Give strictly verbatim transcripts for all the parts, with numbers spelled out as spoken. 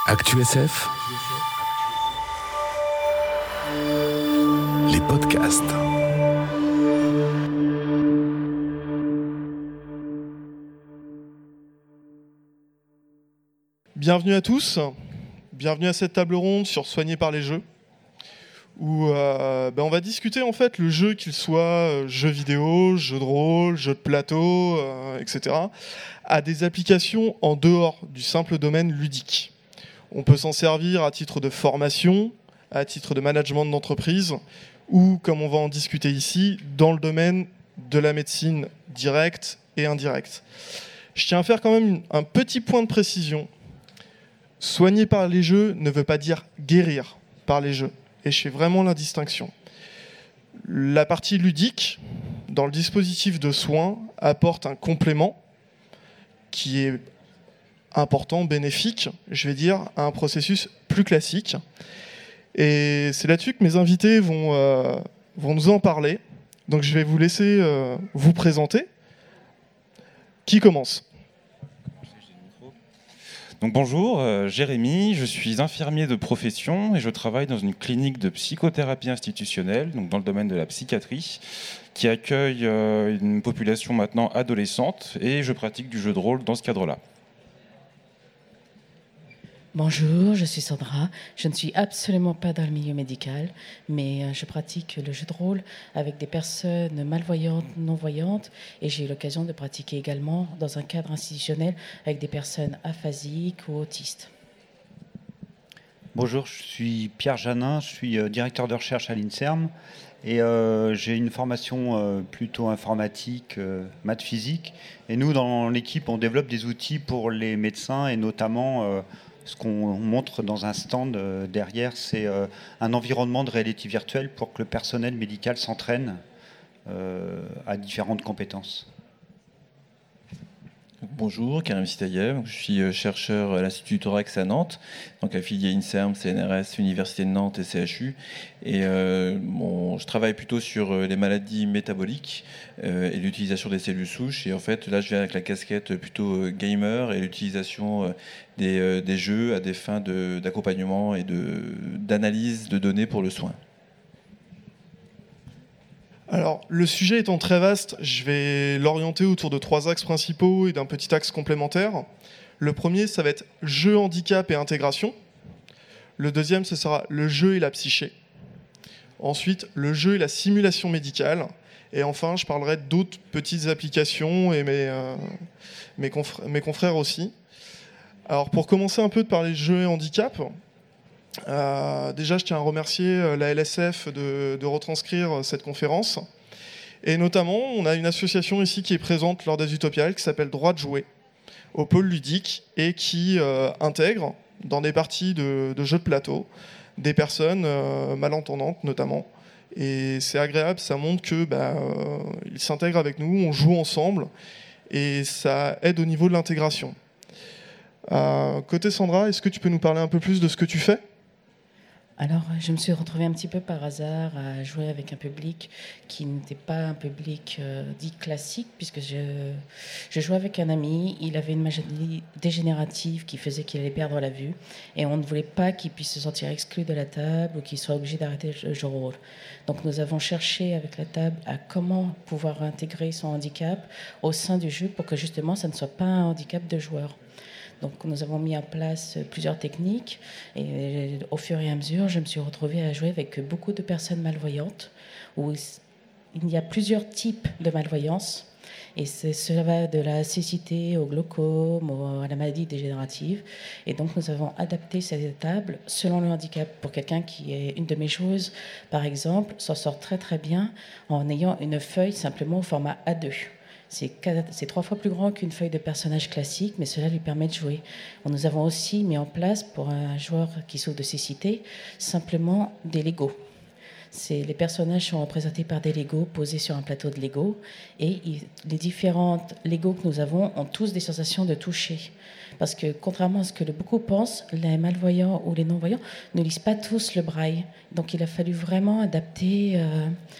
ActuSF, les podcasts. Bienvenue à tous, bienvenue à cette table ronde sur Soigner par les jeux, où euh, ben on va discuter en fait le jeu, qu'il soit euh, jeu vidéo, jeu de rôle, jeu de plateau, euh, et cetera, a des applications en dehors du simple domaine ludique. On peut s'en servir à titre de formation, à titre de management d'entreprise, ou, comme on va en discuter ici, dans le domaine de la médecine directe et indirecte. Je tiens à faire quand même un petit point de précision. Soigner par les jeux ne veut pas dire guérir par les jeux, et je fais vraiment la distinction. La partie ludique, dans le dispositif de soins, apporte un complément qui est important, bénéfique, je vais dire, à un processus plus classique. Et c'est là-dessus que mes invités vont, euh, vont nous en parler. Donc je vais vous laisser euh, vous présenter. Qui commence ? Donc bonjour, euh, Jérémy, je suis infirmier de profession et je travaille dans une clinique de psychothérapie institutionnelle, donc dans le domaine de la psychiatrie, qui accueille euh, une population maintenant adolescente, et je pratique du jeu de rôle dans ce cadre-là. Bonjour, je suis Sandra. Je ne suis absolument pas dans le milieu médical, mais je pratique le jeu de rôle avec des personnes malvoyantes, non-voyantes, et j'ai eu l'occasion de pratiquer également dans un cadre institutionnel avec des personnes aphasiques ou autistes. Bonjour, je suis Pierre Janin, je suis directeur de recherche à l'INSERM et euh, j'ai une formation euh, plutôt informatique, euh, maths physique. Et nous, dans l'équipe, on développe des outils pour les médecins et notamment... Euh, Ce qu'on montre dans un stand derrière, c'est un environnement de réalité virtuelle pour que le personnel médical s'entraîne à différentes compétences. Bonjour, Karim Sitayev, je suis chercheur à l'Institut Thorax à Nantes, donc affilié INSERM, C N R S, Université de Nantes et C H U. Et euh, bon, je travaille plutôt sur les maladies métaboliques euh, et l'utilisation des cellules souches. Et en fait, là, je viens avec la casquette plutôt gamer et l'utilisation des, euh, des jeux à des fins de, d'accompagnement et de, d'analyse de données pour le soin. Alors, le sujet étant très vaste, je vais l'orienter autour de trois axes principaux et d'un petit axe complémentaire. Le premier, ça va être jeu, handicap et intégration. Le deuxième, ce sera le jeu et la psyché. Ensuite, le jeu et la simulation médicale. Et enfin, je parlerai d'autres petites applications et mes, euh, mes, confrères, mes confrères aussi. Alors, pour commencer un peu de parler jeu et handicap, Euh, déjà, je tiens à remercier la L S F de, de retranscrire cette conférence. Et notamment, on a une association ici qui est présente lors des Utopiales qui s'appelle Droit de jouer, au pôle ludique, et qui euh, intègre dans des parties de, de jeux de plateau des personnes euh, malentendantes notamment. Et c'est agréable, ça montre qu'ils bah, euh, s'intègrent avec nous, on joue ensemble, et ça aide au niveau de l'intégration. Euh, côté Sandra, est-ce que tu peux nous parler un peu plus de ce que tu fais ? Alors, je me suis retrouvée un petit peu par hasard à jouer avec un public qui n'était pas un public euh, dit classique, puisque je, je jouais avec un ami. Il avait une maladie dégénérative qui faisait qu'il allait perdre la vue, et on ne voulait pas qu'il puisse se sentir exclu de la table ou qu'il soit obligé d'arrêter le jeu de rôle. Donc, nous avons cherché avec la table à comment pouvoir intégrer son handicap au sein du jeu pour que justement, ça ne soit pas un handicap de joueur. Donc nous avons mis en place plusieurs techniques et au fur et à mesure, je me suis retrouvée à jouer avec beaucoup de personnes malvoyantes où il y a plusieurs types de malvoyance. Et c'est, cela va de la cécité au glaucome, à la maladie dégénérative. Et donc nous avons adapté cette table selon le handicap. Pour quelqu'un qui est une de mes joueuses, par exemple, s'en sort très très bien en ayant une feuille simplement au format A deux. C'est, quatre, c'est trois fois plus grand qu'une feuille de personnage classique, mais cela lui permet de jouer. Nous avons aussi mis en place, pour un joueur qui souffre de cécité, simplement des Legos. C'est, les personnages sont représentés par des Legos posés sur un plateau de Lego, et ils, les différentes Legos que nous avons ont tous des sensations de toucher. Parce que, contrairement à ce que beaucoup pensent, les malvoyants ou les non-voyants ne lisent pas tous le braille. Donc il a fallu vraiment adapter... Euh,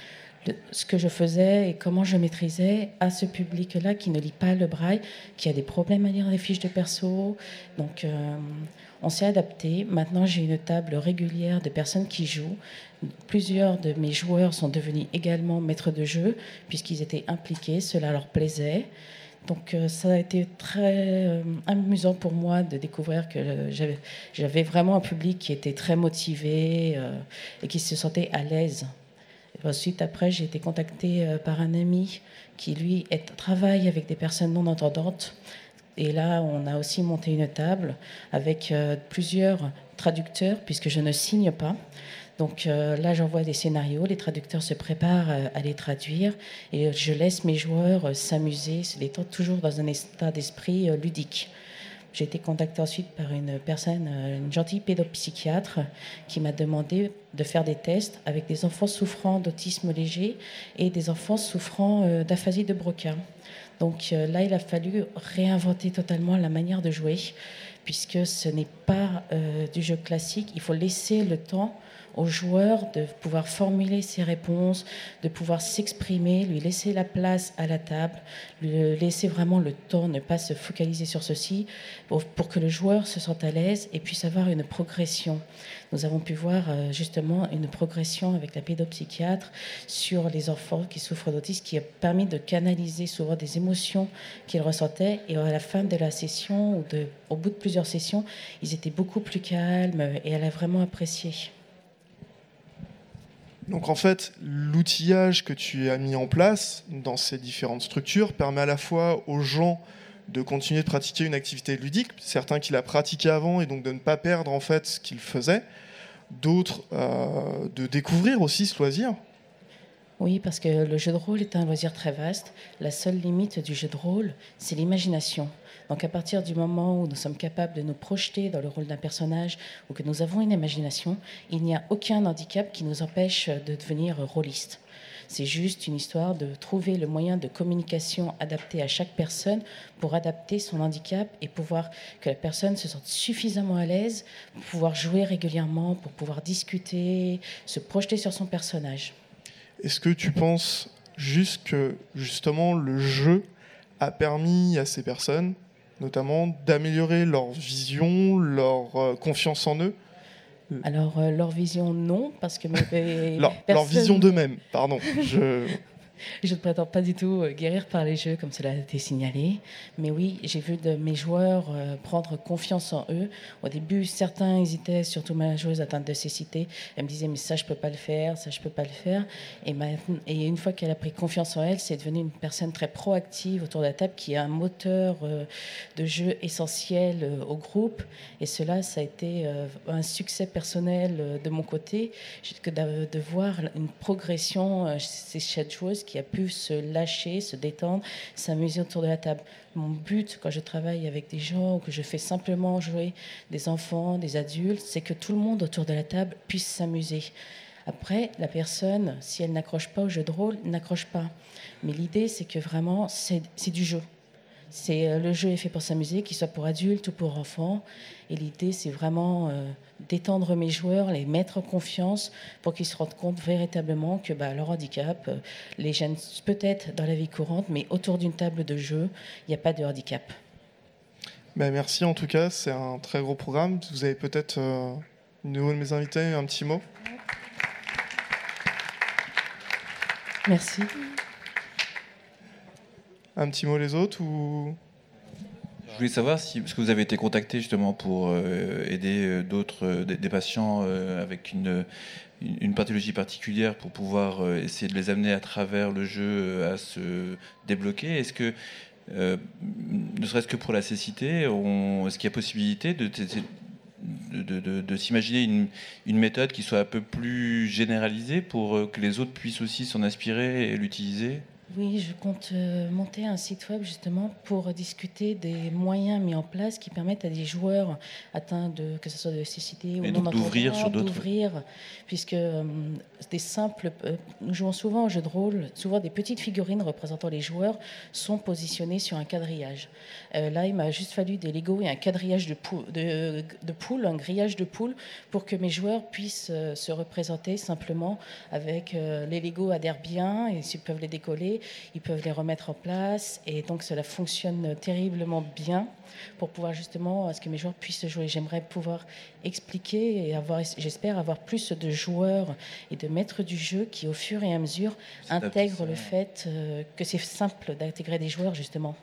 le, ce que je faisais et comment je maîtrisais à ce public-là qui ne lit pas le braille, qui a des problèmes à lire les fiches de perso. Donc, euh, on s'est adapté. Maintenant, j'ai une table régulière de personnes qui jouent. Plusieurs de mes joueurs sont devenus également maîtres de jeu, puisqu'ils étaient impliqués, cela leur plaisait. Donc euh, ça a été très euh, amusant pour moi de découvrir que j'avais, j'avais vraiment un public qui était très motivé euh, et qui se sentait à l'aise. Et ensuite, après, j'ai été contactée euh, par un ami qui, lui, est, travaille avec des personnes non entendantes. Et là, on a aussi monté une table avec euh, plusieurs traducteurs, puisque je ne signe pas. Donc euh, là, j'envoie des scénarios, les traducteurs se préparent euh, à les traduire et je laisse mes joueurs euh, s'amuser, se détendre toujours dans un état d'esprit euh, ludique. J'ai été contactée ensuite par une personne, euh, une gentille pédopsychiatre, qui m'a demandé de faire des tests avec des enfants souffrant d'autisme léger et des enfants souffrant euh, d'aphasie de Broca. Donc euh, là, il a fallu réinventer totalement la manière de jouer, puisque ce n'est pas euh, du jeu classique. Il faut laisser le temps au joueur de pouvoir formuler ses réponses, de pouvoir s'exprimer, lui laisser la place à la table, lui laisser vraiment le temps, ne pas se focaliser sur ceci, pour, pour que le joueur se sente à l'aise et puisse avoir une progression. Nous avons pu voir euh, justement une progression avec la pédopsychiatre sur les enfants qui souffrent d'autisme, qui a permis de canaliser souvent des émotions qu'ils ressentaient, et à la fin de la session, ou de, au bout de plusieurs sessions, ils étaient beaucoup plus calmes et elle a vraiment apprécié. Donc en fait, l'outillage que tu as mis en place dans ces différentes structures permet à la fois aux gens de continuer de pratiquer une activité ludique, certains qui la pratiquaient avant et donc de ne pas perdre en fait ce qu'ils faisaient, d'autres euh, de découvrir aussi ce loisir. Oui, parce que le jeu de rôle est un loisir très vaste. La seule limite du jeu de rôle, c'est l'imagination. Donc à partir du moment où nous sommes capables de nous projeter dans le rôle d'un personnage ou que nous avons une imagination, il n'y a aucun handicap qui nous empêche de devenir rôliste. C'est juste une histoire de trouver le moyen de communication adapté à chaque personne pour adapter son handicap et pouvoir que la personne se sente suffisamment à l'aise pour pouvoir jouer régulièrement, pour pouvoir discuter, se projeter sur son personnage. Est-ce que tu penses juste que justement le jeu a permis à ces personnes notamment d'améliorer leur vision, leur euh, confiance en eux? Alors, euh, leur vision, non, parce que... mes leur, personnes... leur vision d'eux-mêmes, pardon. Je... Je ne prétends pas du tout guérir par les jeux, comme cela a été signalé. Mais oui, j'ai vu de mes joueurs euh, prendre confiance en eux. Au début, certains hésitaient, surtout ma joueuse atteinte de cécité. Elle me disait, mais ça, je ne peux pas le faire, ça, je ne peux pas le faire. Et, maintenant, et une fois qu'elle a pris confiance en elle, c'est devenu une personne très proactive autour de la table, qui est un moteur euh, de jeu essentiel euh, au groupe. Et cela, ça a été euh, un succès personnel euh, de mon côté, que de, de voir une progression euh, chez cette joueuse qui a pu se lâcher, se détendre, s'amuser autour de la table. Mon but, quand je travaille avec des gens ou que je fais simplement jouer des enfants, des adultes, c'est que tout le monde autour de la table puisse s'amuser. Après, la personne, si elle n'accroche pas au jeu de rôle, n'accroche pas. Mais l'idée, c'est que vraiment, c'est, c'est du jeu. C'est, le jeu est fait pour s'amuser, qu'il soit pour adultes ou pour enfants. Et l'idée, c'est vraiment euh, d'étendre mes joueurs, les mettre en confiance pour qu'ils se rendent compte véritablement que bah, leur handicap euh, les gêne peut-être dans la vie courante, mais autour d'une table de jeu, il n'y a pas de handicap. Ben merci en tout cas, c'est un très gros programme. Vous avez peut-être, euh, au niveau de mes invités, un petit mot? Merci. Un petit mot les autres ou... Je voulais savoir si, parce que vous avez été contacté justement pour euh, aider euh, d'autres, euh, des, des patients euh, avec une, une, une pathologie particulière pour pouvoir euh, essayer de les amener à travers le jeu euh, à se débloquer. Est-ce que, euh, ne serait-ce que pour la cécité, on, est-ce qu'il y a possibilité de, de, de, de, de s'imaginer une, une méthode qui soit un peu plus généralisée pour que les autres puissent aussi s'en inspirer et l'utiliser ? Oui, je compte euh, monter un site web justement pour discuter des moyens mis en place qui permettent à des joueurs atteints de, que ce soit de cécité ou Et non donc d'ouvrir sur d'autres- d'ouvrir, puisque euh, des simples, euh, nous jouons souvent au jeu de rôle, souvent des petites figurines représentant les joueurs sont positionnées sur un quadrillage. Euh, là, il m'a juste fallu des Lego et un quadrillage de, pou- de, de poules, un grillage de poules, pour que mes joueurs puissent euh, se représenter simplement avec euh, les Lego adhèrent bien et s'ils peuvent les décoller, ils peuvent les remettre en place et donc cela fonctionne terriblement bien pour pouvoir justement à ce que mes joueurs puissent jouer. J'aimerais pouvoir expliquer et avoir, j'espère avoir plus de joueurs et de maîtres du jeu qui au fur et à mesure intègrent le fait euh, que c'est simple d'intégrer des joueurs justement.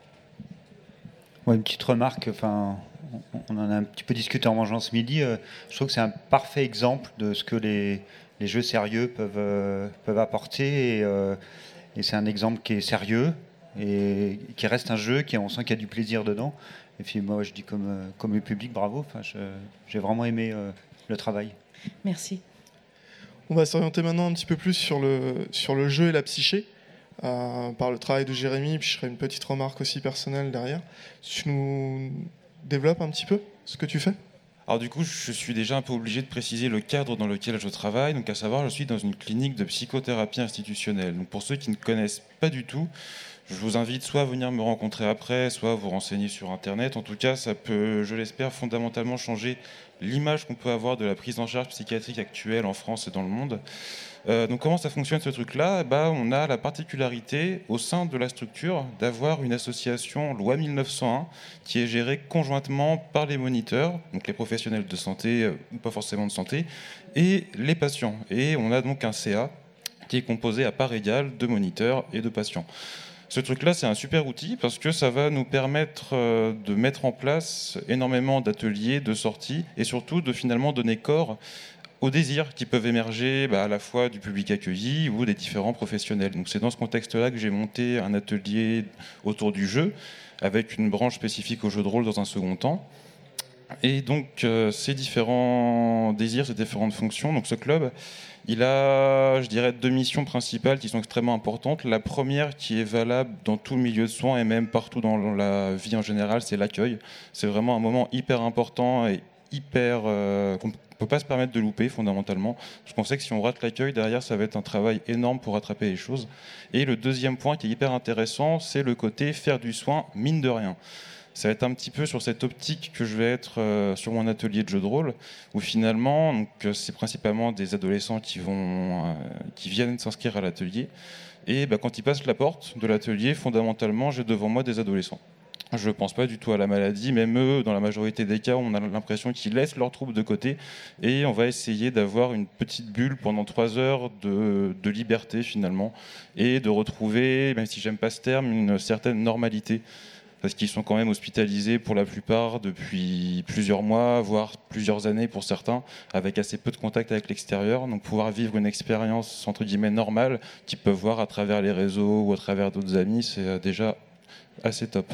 Ouais, une petite remarque, enfin, on en a un petit peu discuté en mangeant ce midi. euh, je trouve que c'est un parfait exemple de ce que les, les jeux sérieux peuvent, euh, peuvent apporter. Et, euh, et c'est un exemple qui est sérieux et qui reste un jeu, qui on sent qu'il y a du plaisir dedans. Et puis moi, je dis comme, euh, comme le public, bravo. Enfin, je- j'ai vraiment aimé euh, le travail. Merci. On va s'orienter maintenant un petit peu plus sur le, sur le jeu et la psyché, euh, par le travail de Jérémy, puis je ferai une petite remarque aussi personnelle derrière. Tu nous développes un petit peu ce que tu fais ? Alors du coup, je suis déjà un peu obligé de préciser le cadre dans lequel je travaille. Donc à savoir, je suis dans une clinique de psychothérapie institutionnelle. Donc pour ceux qui ne connaissent pas du tout, je vous invite soit à venir me rencontrer après, soit à vous renseigner sur Internet. En tout cas, ça peut, je l'espère, fondamentalement changer l'image qu'on peut avoir de la prise en charge psychiatrique actuelle en France et dans le monde. Euh, donc comment ça fonctionne ce truc-là ? Bah, on a la particularité au sein de la structure d'avoir une association loi mille neuf cent un qui est gérée conjointement par les moniteurs, donc les professionnels de santé euh, ou pas forcément de santé, et les patients. Et on a donc un C A qui est composé à part égale de moniteurs et de patients. Ce truc-là, c'est un super outil parce que ça va nous permettre euh, de mettre en place énormément d'ateliers, de sorties et surtout de finalement donner corps aux désirs qui peuvent émerger bah, à la fois du public accueilli ou des différents professionnels. Donc c'est dans ce contexte-là que j'ai monté un atelier autour du jeu, avec une branche spécifique au jeu de rôle dans un second temps. Et donc euh, ces différents désirs, ces différentes fonctions, donc ce club, il a, je dirais, deux missions principales qui sont extrêmement importantes. La première, qui est valable dans tout le milieu de soins et même partout dans la vie en général, c'est l'accueil. C'est vraiment un moment hyper important et hyper... Euh, qu'on ne peut pas se permettre de louper fondamentalement. Je pensais que si on rate l'accueil, derrière, ça va être un travail énorme pour rattraper les choses. Et le deuxième point qui est hyper intéressant, c'est le côté faire du soin, mine de rien. Ça va être un petit peu sur cette optique que je vais être euh, sur mon atelier de jeu de rôle, où finalement, donc, c'est principalement des adolescents qui, vont, euh, qui viennent s'inscrire à l'atelier. Et bah, quand ils passent la porte de l'atelier, fondamentalement, j'ai devant moi des adolescents. Je ne pense pas du tout à la maladie, même eux, dans la majorité des cas, on a l'impression qu'ils laissent leurs troubles de côté et on va essayer d'avoir une petite bulle pendant trois heures de, de liberté finalement et de retrouver, même si j'aime pas ce terme, une certaine normalité. Parce qu'ils sont quand même hospitalisés pour la plupart depuis plusieurs mois, voire plusieurs années pour certains, avec assez peu de contact avec l'extérieur. Donc pouvoir vivre une expérience entre guillemets normale qu'ils peuvent voir à travers les réseaux ou à travers d'autres amis, c'est déjà assez top.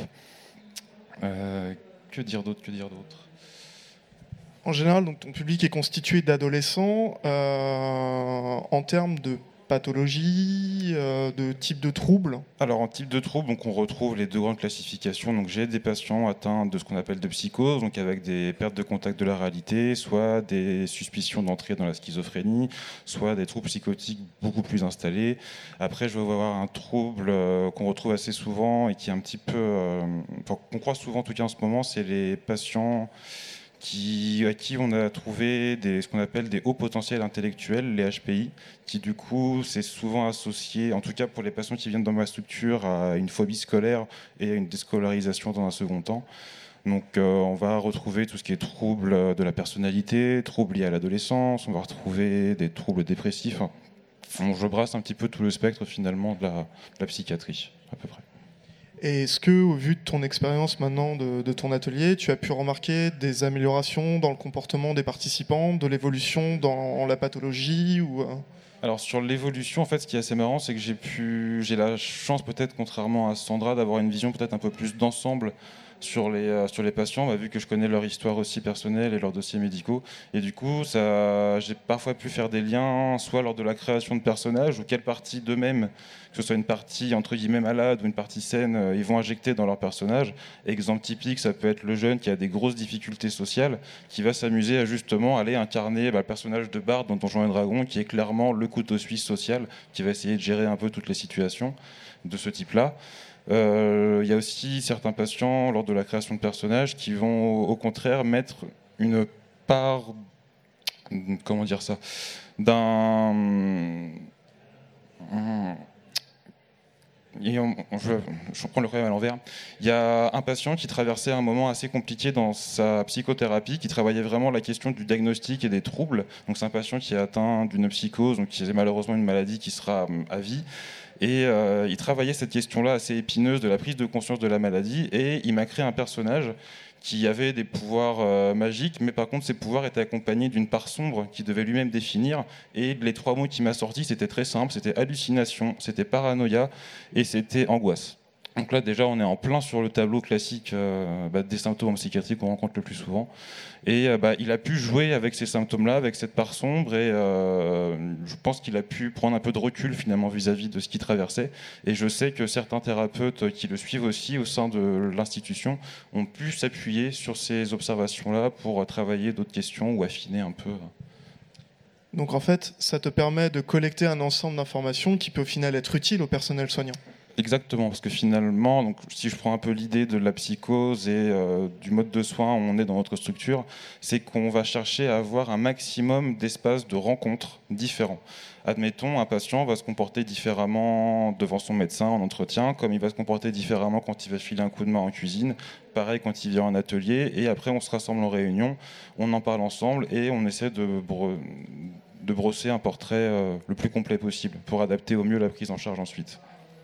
Euh, que dire d'autre, que dire d'autre En général, donc, ton public est constitué d'adolescents. Euh, en termes de pathologie, euh, de type de trouble. Alors en type de trouble, donc on retrouve les deux grandes classifications. Donc j'ai des patients atteints de ce qu'on appelle de psychose, donc avec des pertes de contact de la réalité, soit des suspicions d'entrée dans la schizophrénie, soit des troubles psychotiques beaucoup plus installés. Après, je vais avoir un trouble euh, qu'on retrouve assez souvent et qui est un petit peu, euh, enfin, qu'on croit souvent en tout cas en ce moment, c'est les patients Qui, à qui on a trouvé des, ce qu'on appelle des hauts potentiels intellectuels, les H P I, qui du coup c'est souvent associé, en tout cas pour les patients qui viennent dans ma structure, à une phobie scolaire et à une déscolarisation dans un second temps. Donc euh, on va retrouver tout ce qui est troubles de la personnalité, troubles liés à l'adolescence, on va retrouver des troubles dépressifs. Enfin, je brasse un petit peu tout le spectre finalement de la, de la psychiatrie, à peu près. Et est-ce que, au vu de ton expérience maintenant de, de ton atelier, tu as pu remarquer des améliorations dans le comportement des participants, de l'évolution dans la pathologie ou... Alors sur l'évolution, en fait, ce qui est assez marrant, c'est que j'ai pu, j'ai la chance peut-être, contrairement à Sandra, d'avoir une vision peut-être un peu plus d'ensemble sur les, euh, sur les patients, bah, vu que je connais leur histoire aussi personnelle et leurs dossiers médicaux. Et du coup, ça, j'ai parfois pu faire des liens, soit lors de la création de personnages, ou quelle partie d'eux-mêmes, que ce soit une partie entre guillemets malade ou une partie saine, euh, ils vont injecter dans leur personnage. Exemple typique, ça peut être le jeune qui a des grosses difficultés sociales, qui va s'amuser à justement aller incarner bah, le personnage de Bard dans Donjons et Dragons, qui est clairement le couteau suisse social, qui va essayer de gérer un peu toutes les situations de ce type-là. Euh, il y a aussi certains patients, lors de la création de personnages, qui vont au contraire mettre une part, comment dire ça, d'un... Et on, je, je prends le problème à l'envers. Il y a un patient qui traversait un moment assez compliqué dans sa psychothérapie, qui travaillait vraiment la question du diagnostic et des troubles. Donc c'est un patient qui est atteint d'une psychose, donc qui a malheureusement une maladie qui sera à vie. Et euh, il travaillait cette question-là assez épineuse de la prise de conscience de la maladie, et il m'a créé un personnage qui avait des pouvoirs euh, magiques, mais par contre ces pouvoirs étaient accompagnés d'une part sombre qu'il devait lui-même définir. Et les trois mots qu'il m'a sortis, c'était très simple, c'était hallucination, c'était paranoïa et c'était angoisse. Donc là déjà on est en plein sur le tableau classique euh, bah, des symptômes en psychiatrie qu'on rencontre le plus souvent. Et euh, bah, il a pu jouer avec ces symptômes-là, avec cette part sombre, et euh, je pense qu'il a pu prendre un peu de recul finalement vis-à-vis de ce qu'il traversait. Et je sais que certains thérapeutes qui le suivent aussi au sein de l'institution ont pu s'appuyer sur ces observations-là pour travailler d'autres questions ou affiner un peu. Donc en fait, ça te permet de collecter un ensemble d'informations qui peut au final être utile au personnel soignant. Exactement, parce que finalement, donc, si je prends un peu l'idée de la psychose et euh, du mode de soins où on est dans notre structure, c'est qu'on va chercher à avoir un maximum d'espaces de rencontres différents. Admettons, un patient va se comporter différemment devant son médecin en entretien, comme il va se comporter différemment quand il va filer un coup de main en cuisine, pareil quand il vient en atelier, et après on se rassemble en réunion, on en parle ensemble et on essaie de, bro- de brosser un portrait euh, le plus complet possible pour adapter au mieux la prise en charge ensuite.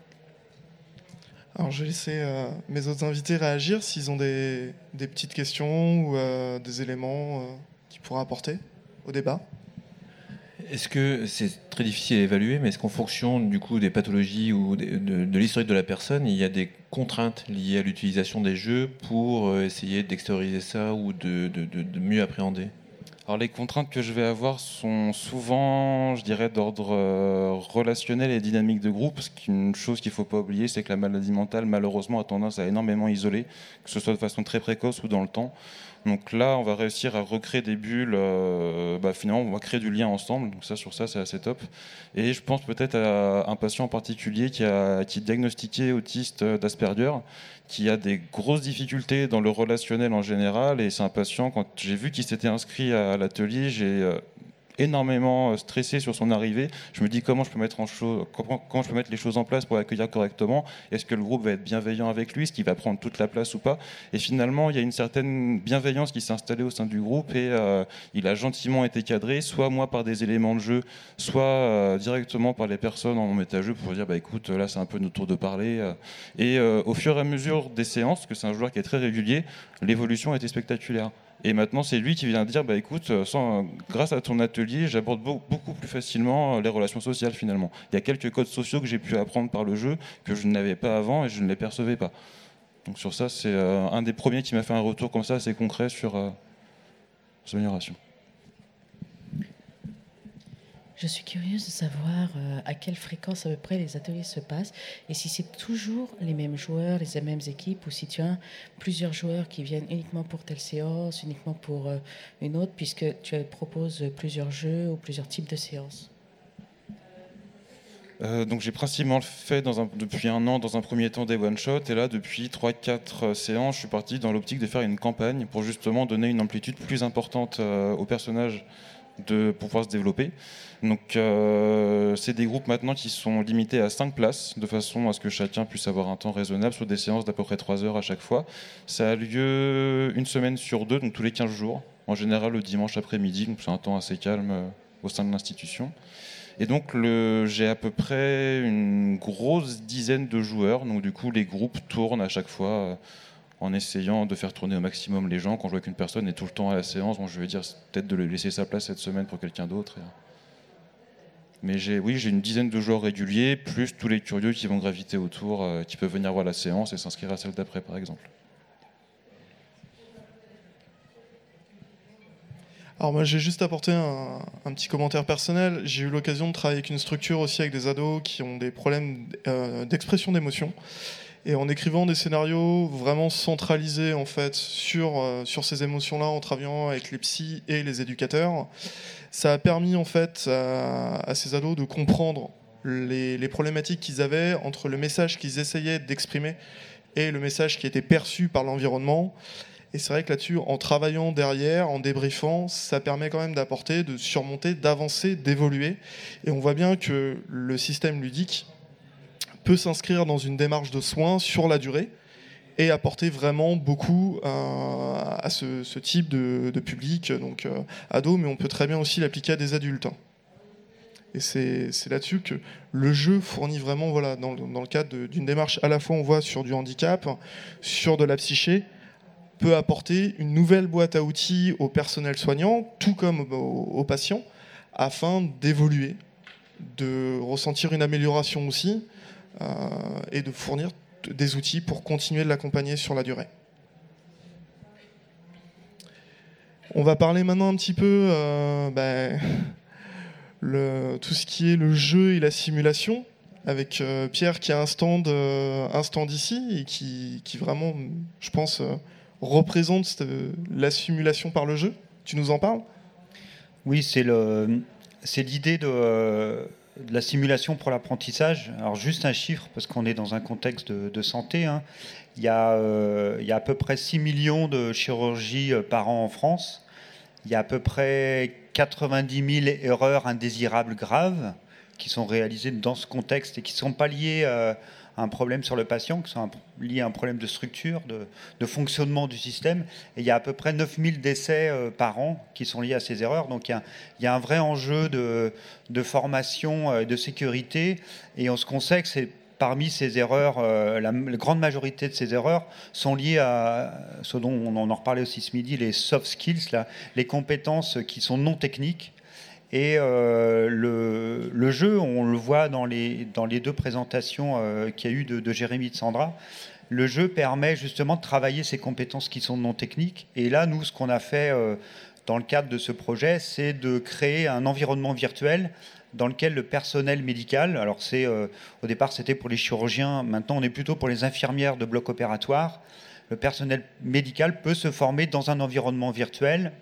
Alors je vais laisser euh, mes autres invités réagir s'ils ont des, des petites questions ou euh, des éléments euh, qu'ils pourraient apporter au débat. Est-ce que c'est très difficile à évaluer, mais est-ce qu'en fonction du coup des pathologies ou de, de, de l'historique de la personne, il y a des contraintes liées à l'utilisation des jeux pour essayer d'extérioriser ça ou de, de, de, de mieux appréhender ? Alors les contraintes que je vais avoir sont souvent, je dirais, d'ordre euh, relationnel et dynamique de groupe. Parce qu'une chose qu'il ne faut pas oublier, c'est que la maladie mentale, malheureusement, a tendance à énormément isoler, que ce soit de façon très précoce ou dans le temps. Donc là, on va réussir à recréer des bulles. Euh, bah, finalement, on va créer du lien ensemble. Donc ça, sur ça, c'est assez top. Et je pense peut-être à un patient en particulier qui, a, qui est diagnostiqué autiste d'Asperger, qui a des grosses difficultés dans le relationnel en général. Et c'est un patient, quand j'ai vu qu'il s'était inscrit à l'atelier, j'ai euh, énormément stressé sur son arrivée. Je me dis comment je peux mettre en chose, comment, comment je peux mettre les choses en place pour l'accueillir correctement. Est-ce que le groupe va être bienveillant avec lui? Est-ce qu'il va prendre toute la place ou pas? Et finalement, il y a une certaine bienveillance qui s'est installée au sein du groupe et euh, il a gentiment été cadré, soit moi par des éléments de jeu, soit euh, directement par les personnes en méta-jeu pour dire bah écoute, là c'est un peu notre tour de parler. Et euh, au fur et à mesure des séances, parce que c'est un joueur qui est très régulier, l'évolution a été spectaculaire. Et maintenant, c'est lui qui vient dire, bah écoute, sans, grâce à ton atelier, j'aborde beaucoup plus facilement les relations sociales finalement. Il y a quelques codes sociaux que j'ai pu apprendre par le jeu que je n'avais pas avant et je ne les percevais pas. Donc sur ça, c'est euh, un des premiers qui m'a fait un retour comme ça assez concret sur euh, son amélioration. Je suis curieuse de savoir euh, à quelle fréquence à peu près les ateliers se passent et si c'est toujours les mêmes joueurs, les mêmes équipes ou si tu as plusieurs joueurs qui viennent uniquement pour telle séance, uniquement pour euh, une autre, puisque tu proposes plusieurs jeux ou plusieurs types de séances. Euh, donc j'ai principalement fait dans un, depuis un an dans un premier temps des one-shots et là depuis trois quatre séances je suis parti dans l'optique de faire une campagne pour justement donner une amplitude plus importante euh, aux personnages de pouvoir se développer. Donc euh, c'est des groupes maintenant qui sont limités à cinq places de façon à ce que chacun puisse avoir un temps raisonnable sur des séances d'à peu près trois heures à chaque fois. Ça a lieu une semaine sur deux, donc tous les quinze jours, en général le dimanche après-midi, donc c'est un temps assez calme euh, au sein de l'institution. Et donc le, j'ai à peu près une grosse dizaine de joueurs, donc du coup les groupes tournent à chaque fois euh, en essayant de faire tourner au maximum les gens. Quand je vois qu'une personne est tout le temps à la séance, bon, je vais dire peut-être de lui laisser sa place cette semaine pour quelqu'un d'autre. Mais j'ai, oui, j'ai une dizaine de joueurs réguliers, plus tous les curieux qui vont graviter autour, euh, qui peuvent venir voir la séance et s'inscrire à celle d'après, par exemple. Alors moi j'ai juste apporté un, un petit commentaire personnel. J'ai eu l'occasion de travailler avec une structure aussi avec des ados qui ont des problèmes euh, d'expression d'émotion. Et en écrivant des scénarios vraiment centralisés en fait sur, euh, sur ces émotions-là, en travaillant avec les psys et les éducateurs, ça a permis en fait à, à ces ados de comprendre les, les problématiques qu'ils avaient entre le message qu'ils essayaient d'exprimer et le message qui était perçu par l'environnement. Et c'est vrai que là-dessus, en travaillant derrière, en débriefant, ça permet quand même d'apporter, de surmonter, d'avancer, d'évoluer. Et on voit bien que le système ludique peut s'inscrire dans une démarche de soins sur la durée et apporter vraiment beaucoup euh, à ce, ce type de, de public, donc euh, ados, mais on peut très bien aussi l'appliquer à des adultes. Et c'est, c'est là-dessus que le jeu fournit vraiment, voilà, dans, dans le cadre de, d'une démarche à la fois, on voit sur du handicap, sur de la psyché, peut apporter une nouvelle boîte à outils au personnel soignant, tout comme aux, aux patients, afin d'évoluer, de ressentir une amélioration aussi, euh, et de fournir des outils pour continuer de l'accompagner sur la durée. On va parler maintenant un petit peu euh, ben, le, tout ce qui est le jeu et la simulation, avec euh, Pierre qui a un stand, euh, un stand ici et qui, qui vraiment, je pense, euh, représente euh, la simulation par le jeu. Tu nous en parles ? Oui, c'est, le, c'est l'idée de, euh, de la simulation pour l'apprentissage. Alors juste un chiffre, parce qu'on est dans un contexte de, de santé. Hein. Il, y a, euh, il y a à peu près six millions de chirurgies par an en France. Il y a à peu près quatre-vingt-dix mille erreurs indésirables graves qui sont réalisées dans ce contexte et qui ne sont pas liées à un problème sur le patient, qui sont liés à un problème de structure, de, de fonctionnement du système. Et il y a à peu près neuf mille décès euh, par an qui sont liés à ces erreurs. Donc il y a, il y a un vrai enjeu de, de formation, euh, de sécurité. Et on, ce qu'on sait, que c'est parmi ces erreurs, euh, la, la grande majorité de ces erreurs sont liées à ce dont on en reparlait aussi ce midi, les soft skills, là, les compétences qui sont non techniques. Et euh, le, le jeu, on le voit dans les, dans les deux présentations euh, qu'il y a eu de, de Jérémy et de Sandra, le jeu permet justement de travailler ces compétences qui sont non techniques. Et là, nous, ce qu'on a fait euh, dans le cadre de ce projet, c'est de créer un environnement virtuel dans lequel le personnel médical, alors c'est, euh, au départ c'était pour les chirurgiens, maintenant on est plutôt pour les infirmières de bloc opératoire, le personnel médical peut se former dans un environnement virtuel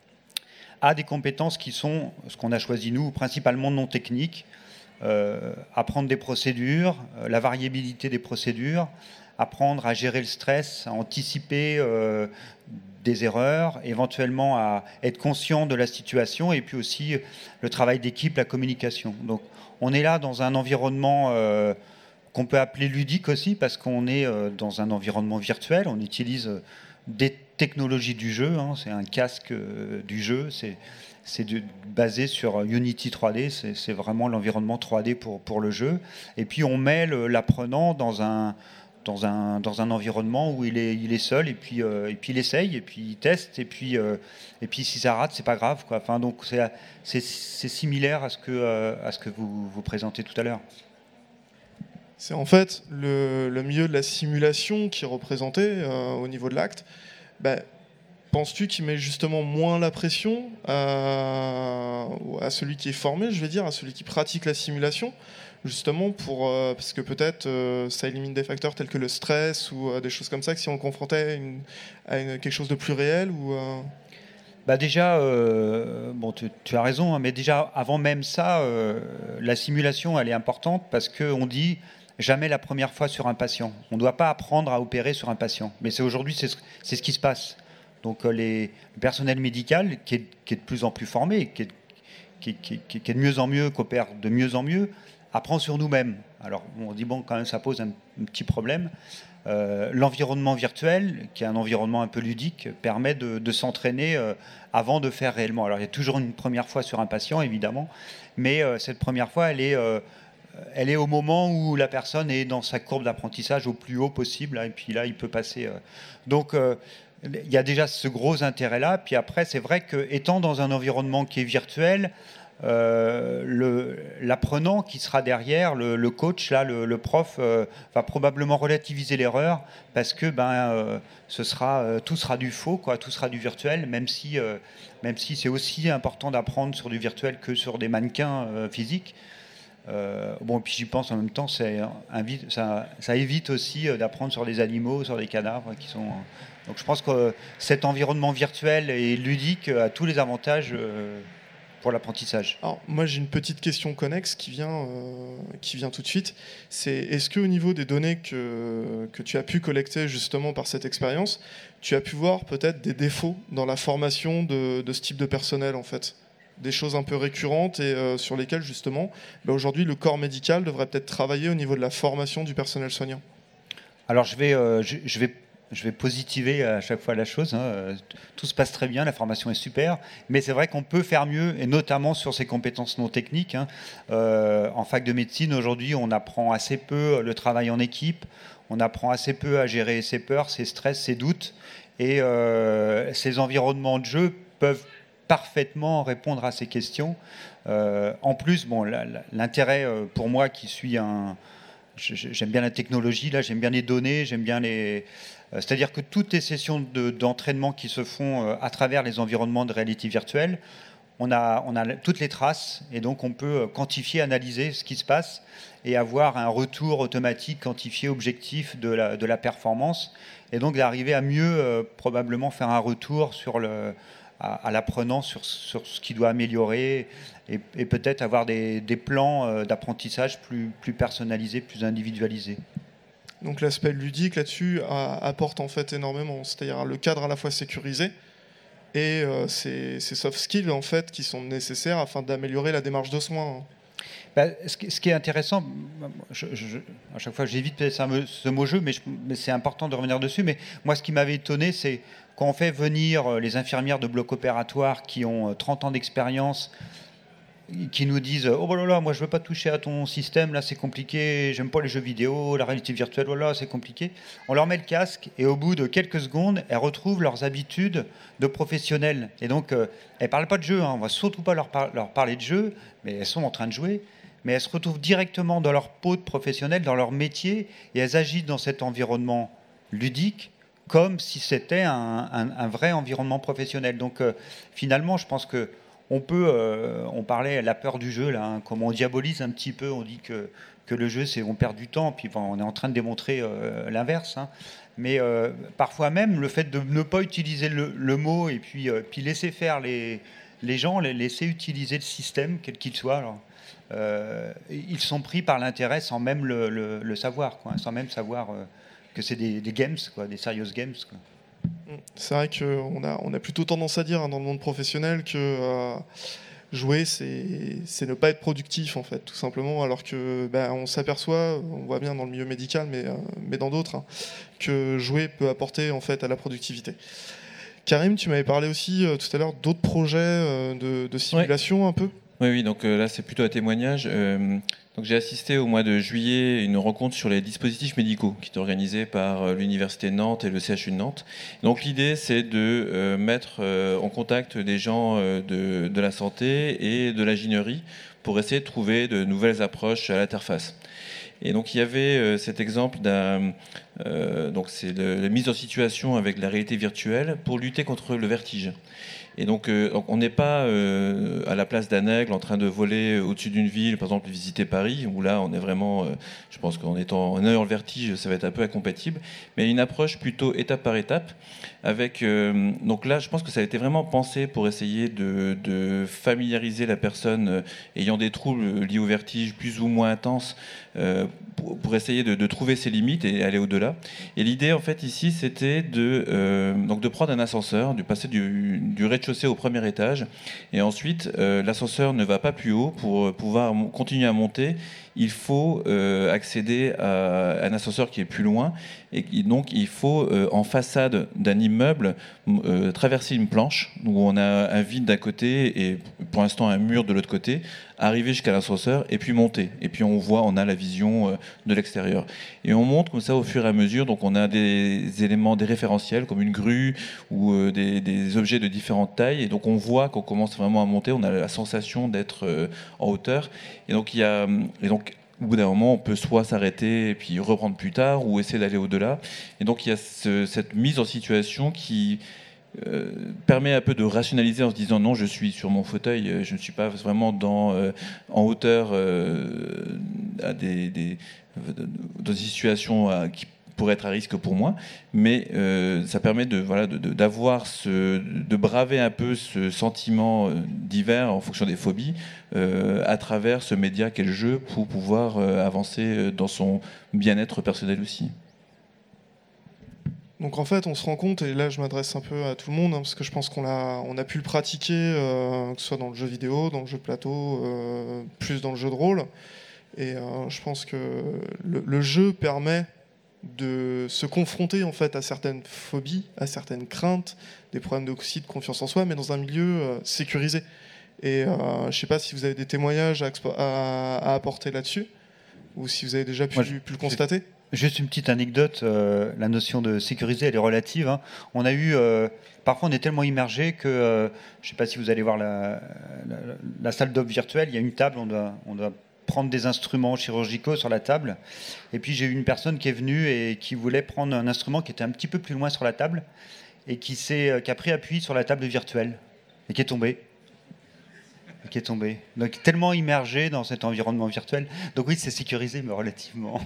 à des compétences qui sont, ce qu'on a choisi nous, principalement non techniques, euh, apprendre des procédures, euh, la variabilité des procédures, apprendre à gérer le stress, à anticiper euh, des erreurs, éventuellement à être conscient de la situation, et puis aussi le travail d'équipe, la communication. Donc on est là dans un environnement euh, qu'on peut appeler ludique aussi, parce qu'on est euh, dans un environnement virtuel, on utilise euh, des technologies du jeu, hein, c'est un casque euh, du jeu, c'est, c'est de, basé sur Unity trois D, c'est, c'est vraiment l'environnement trois D pour, pour le jeu. Et puis on met le, l'apprenant dans un, dans, un, dans un environnement où il est, il est seul, et puis, euh, et puis il essaye, et puis il teste, et puis, euh, et puis si ça rate, c'est pas grave, quoi. Enfin, donc c'est, c'est, c'est similaire à ce que, euh, à ce que vous, vous présentez tout à l'heure. C'est en fait le, le milieu de la simulation qui est représenté euh, au niveau de l'acte. Ben, penses-tu qu'il met justement moins la pression à, à celui qui est formé, je vais dire, à celui qui pratique la simulation, justement pour, euh, parce que peut-être euh, ça élimine des facteurs tels que le stress ou euh, des choses comme ça, que si on le confrontait à, une, à une, quelque chose de plus réel ou, euh... Bah déjà, euh, bon, tu, tu as raison, hein, mais déjà avant même ça, euh, la simulation elle est importante parce qu'on dit jamais la première fois sur un patient. On ne doit pas apprendre à opérer sur un patient. Mais c'est aujourd'hui, c'est ce, c'est ce qui se passe. Donc les, le personnel médical, qui est, qui est de plus en plus formé, qui est, qui, qui, qui est de mieux en mieux, coopère de mieux en mieux, apprend sur nous-mêmes. Alors on dit, bon, quand même, ça pose un, un petit problème. Euh, l'environnement virtuel, qui est un environnement un peu ludique, permet de, de s'entraîner euh, avant de faire réellement. Alors il y a toujours une première fois sur un patient, évidemment, mais euh, cette première fois, elle est... Euh, elle est au moment où la personne est dans sa courbe d'apprentissage au plus haut possible, hein, et puis là, il peut passer. Euh... Donc, euh, il y a déjà ce gros intérêt-là. Puis après, c'est vrai qu'étant dans un environnement qui est virtuel, euh, le, l'apprenant qui sera derrière, le, le coach, là, le, le prof, euh, va probablement relativiser l'erreur parce que ben, euh, ce sera, euh, tout sera du faux, quoi, tout sera du virtuel, même si, euh, même si c'est aussi important d'apprendre sur du virtuel que sur des mannequins euh, physiques. Euh, bon, puis j'y pense en même temps, c'est, ça, ça évite aussi d'apprendre sur des animaux, sur des cadavres qui sont. Donc je pense que cet environnement virtuel et ludique a tous les avantages euh, pour l'apprentissage. Alors moi j'ai une petite question connexe qui vient, euh, qui vient tout de suite. C'est est-ce qu'au niveau des données que, que tu as pu collecter justement par cette expérience, tu as pu voir peut-être des défauts dans la formation de, de ce type de personnel en fait ? Des choses un peu récurrentes et euh, sur lesquelles justement bah, aujourd'hui le corps médical devrait peut-être travailler au niveau de la formation du personnel soignant. Alors je vais, euh, je, je vais, je vais positiver à chaque fois la chose, hein. Tout se passe très bien, la formation est super, mais c'est vrai qu'on peut faire mieux, et notamment sur ces compétences non techniques, hein. Euh, en fac de médecine aujourd'hui on apprend assez peu le travail en équipe, on apprend assez peu à gérer ses peurs, ses stress, ses doutes, et euh, ces environnements de jeu peuvent parfaitement répondre à ces questions. Euh, en plus, bon, l'intérêt pour moi qui suis un... J'aime bien la technologie, là, j'aime bien les données, j'aime bien les... C'est-à-dire que toutes les sessions de, d'entraînement qui se font à travers les environnements de réalité virtuelle, on a, on a toutes les traces et donc on peut quantifier, analyser ce qui se passe et avoir un retour automatique, quantifié, objectif de la, de la performance et donc d'arriver à mieux euh, probablement faire un retour sur le... à l'apprenant sur, sur ce qu'il doit améliorer et, et peut-être avoir des, des plans d'apprentissage plus, plus personnalisés, plus individualisés. Donc l'aspect ludique là-dessus a, apporte en fait énormément, c'est-à-dire le cadre à la fois sécurisé et euh, ces, ces soft skills en fait qui sont nécessaires afin d'améliorer la démarche de soins. Ben, ce, qui, ce qui est intéressant, je, je, à chaque fois j'évite ce mot jeu, mais, je, mais c'est important de revenir dessus. Mais moi, ce qui m'avait étonné, c'est quand on fait venir les infirmières de bloc opératoire qui ont trente ans d'expérience, qui nous disent « Oh là là, moi je veux pas toucher à ton système, là c'est compliqué, j'aime pas les jeux vidéo, la réalité virtuelle, oh là c'est compliqué ». On leur met le casque et au bout de quelques secondes, elles retrouvent leurs habitudes de professionnels. Et donc, euh, elles parlent pas de jeu, hein, on va surtout pas leur, par- leur parler de jeu, mais elles sont en train de jouer. Mais elles se retrouvent directement dans leur peau de professionnel, dans leur métier, et elles agissent dans cet environnement ludique, comme si c'était un, un, un vrai environnement professionnel. Donc euh, finalement, je pense que on peut, euh, on parlait de la peur du jeu, là, hein, comme on diabolise un petit peu, on dit que, que le jeu, c'est on perd du temps, puis bon, on est en train de démontrer euh, l'inverse. Hein. Mais euh, parfois même, le fait de ne pas utiliser le, le mot et puis, euh, puis laisser faire les, les gens, les laisser utiliser le système, quel qu'il soit, alors, euh, ils sont pris par l'intérêt sans même le, le, le savoir, quoi, sans même savoir... Euh, que c'est des, des games, quoi, des serious games, quoi. C'est vrai qu'on a, on a plutôt tendance à dire hein, dans le monde professionnel que euh, jouer, c'est, c'est ne pas être productif, en fait, tout simplement, alors que ben, on s'aperçoit, on voit bien dans le milieu médical, mais, euh, mais dans d'autres, hein, que jouer peut apporter en fait, à la productivité. Karim, tu m'avais parlé aussi euh, tout à l'heure d'autres projets euh, de, de simulation, ouais. Un peu. Oui, oui, donc euh, là c'est plutôt un témoignage. Euh, donc j'ai assisté au mois de juillet à une rencontre sur les dispositifs médicaux qui est organisée par euh, l'Université de Nantes et le C H U de Nantes. Donc l'idée c'est de euh, mettre euh, en contact des gens euh, de, de la santé et de l'ingénierie pour essayer de trouver de nouvelles approches à l'interface. Et donc il y avait euh, cet exemple d'un, euh, donc c'est le, la mise en situation avec la réalité virtuelle pour lutter contre le vertige. Et donc, euh, on n'est pas euh, à la place d'un aigle en train de voler au-dessus d'une ville, par exemple visiter Paris, où là on est vraiment, euh, je pense qu'en étant en ayant le vertige, ça va être un peu incompatible, mais une approche plutôt étape par étape. Avec, euh, donc là, je pense que ça a été vraiment pensé pour essayer de, de familiariser la personne euh, ayant des troubles liés au vertige plus ou moins intenses, euh, pour, pour essayer de, de trouver ses limites et aller au-delà. Et l'idée, en fait, ici, c'était de, euh, donc de prendre un ascenseur, de passer du, du rez-de-chaussée au premier étage, et ensuite, euh, l'ascenseur ne va pas plus haut pour pouvoir continuer à monter. Il faut euh, accéder à un ascenseur qui est plus loin, et donc il faut, euh, en façade d'un immeuble, euh, traverser une planche où on a un vide d'un côté et pour l'instant un mur de l'autre côté, arriver jusqu'à l'ascenseur et puis monter. Et puis on voit, on a la vision de l'extérieur. Et on monte comme ça au fur et à mesure. Donc on a des éléments, des référentiels comme une grue ou des, des objets de différentes tailles. Et donc on voit qu'on commence vraiment à monter. On a la sensation d'être en hauteur. Et donc il y a, et donc au bout d'un moment, on peut soit s'arrêter et puis reprendre plus tard ou essayer d'aller au-delà. Et donc il y a ce, cette mise en situation qui Euh, permet un peu de rationaliser en se disant non, je suis sur mon fauteuil, je ne suis pas vraiment dans, euh, en hauteur euh, à des, des, dans des situations à, qui pourraient être à risque pour moi, mais euh, ça permet de, voilà, de, de, d'avoir ce, de braver un peu ce sentiment divers en fonction des phobies euh, à travers ce média qu'est le jeu pour pouvoir euh, avancer dans son bien-être personnel aussi. Donc en fait, on se rend compte, et là je m'adresse un peu à tout le monde, hein, parce que je pense qu'on a, on a pu le pratiquer, euh, que ce soit dans le jeu vidéo, dans le jeu plateau, euh, plus dans le jeu de rôle. Et euh, je pense que le, le jeu permet de se confronter en fait à certaines phobies, à certaines craintes, des problèmes de, aussi de confiance en soi, mais dans un milieu euh, sécurisé. Et euh, je ne sais pas si vous avez des témoignages à, expo- à, à apporter là-dessus, ou si vous avez déjà pu, Moi, je, pu le constater. Juste une petite anecdote, euh, la notion de sécuriser, elle est relative. Hein. On a eu, euh, parfois on est tellement immergé que, euh, je ne sais pas si vous allez voir la, la, la salle d'op virtuelle, il y a une table, on doit, on doit prendre des instruments chirurgicaux sur la table. Et puis j'ai eu une personne qui est venue et qui voulait prendre un instrument qui était un petit peu plus loin sur la table et qui, s'est, qui a pris appui sur la table virtuelle et qui est tombé. qui est tombé. Donc tellement immergé dans cet environnement virtuel. Donc oui, c'est sécurisé, mais relativement.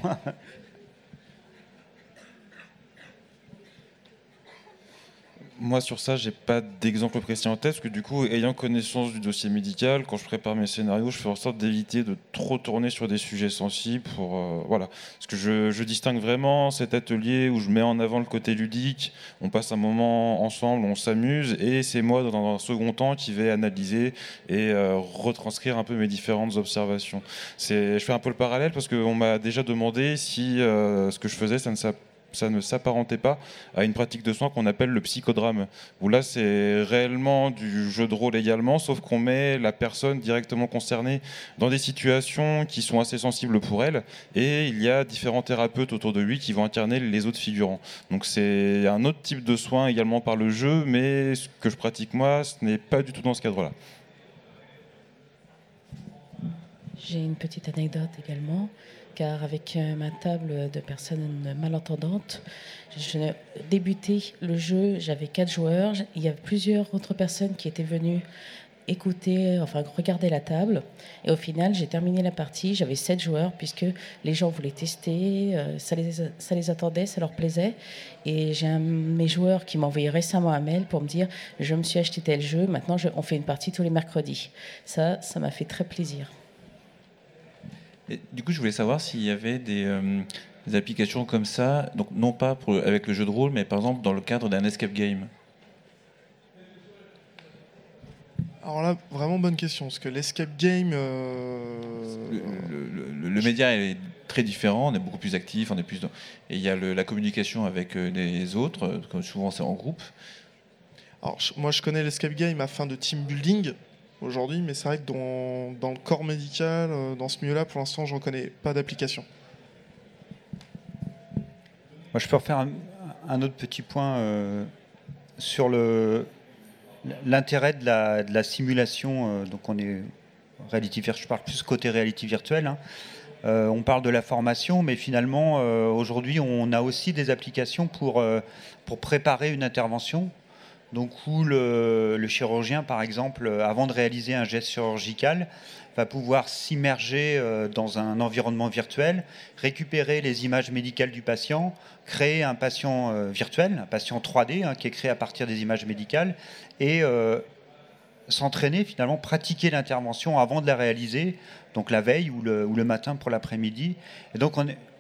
Moi, sur ça, j'ai pas d'exemple précis en tête, parce que du coup, ayant connaissance du dossier médical, quand je prépare mes scénarios, je fais en sorte d'éviter de trop tourner sur des sujets sensibles. Pour, euh, voilà. Parce que je, je distingue vraiment cet atelier où je mets en avant le côté ludique, on passe un moment ensemble, on s'amuse, et c'est moi, dans un second temps, qui vais analyser et euh, retranscrire un peu mes différentes observations. C'est, je fais un peu le parallèle, parce qu'on m'a déjà demandé si euh, ce que je faisais, ça ne s'appelle ça ne s'apparentait pas à une pratique de soins qu'on appelle le psychodrame, où là c'est réellement du jeu de rôle également, sauf qu'on met la personne directement concernée dans des situations qui sont assez sensibles pour elle, et il y a différents thérapeutes autour de lui qui vont interner les autres figurants. Donc c'est un autre type de soin également par le jeu, mais ce que je pratique moi, ce n'est pas du tout dans ce cadre-là. J'ai une petite anecdote également, car avec ma table de personnes malentendantes, je débutais le jeu, j'avais quatre joueurs, il y avait plusieurs autres personnes qui étaient venues écouter, enfin regarder la table, et au final j'ai terminé la partie, j'avais sept joueurs, puisque les gens voulaient tester, ça les, ça les attendait, ça leur plaisait, et j'ai un de mes joueurs qui m'a envoyé récemment un mail pour me dire « je me suis acheté tel jeu, maintenant je, on fait une partie tous les mercredis ». Ça, ça m'a fait très plaisir. Et du coup, je voulais savoir s'il y avait des, euh, des applications comme ça, donc non pas pour, avec le jeu de rôle, mais par exemple dans le cadre d'un escape game. Alors là, vraiment bonne question, parce que l'escape game... Euh... Le, le, le, le média est très différent, on est beaucoup plus actif, on est plus dans... et il y a le, la communication avec les autres, comme souvent c'est en groupe. Alors moi je connais l'escape game à fin de team building, aujourd'hui, mais c'est vrai que dans, dans le corps médical, dans ce milieu-là, pour l'instant, je ne reconnais pas d'application. Moi, je peux refaire un, un autre petit point euh, sur le, l'intérêt de la, de la simulation. Euh, donc, on est reality virtuelle, je parle plus côté reality virtuelle. Hein. Euh, on parle de la formation, mais finalement, euh, aujourd'hui, on a aussi des applications pour, euh, pour préparer une intervention. Donc où le, le chirurgien, par exemple, avant de réaliser un geste chirurgical, va pouvoir s'immerger dans un environnement virtuel, récupérer les images médicales du patient, créer un patient virtuel, un patient trois D hein, qui est créé à partir des images médicales, et euh, s'entraîner, finalement, pratiquer l'intervention avant de la réaliser, donc la veille ou le, ou le matin pour l'après-midi. Et donc on est,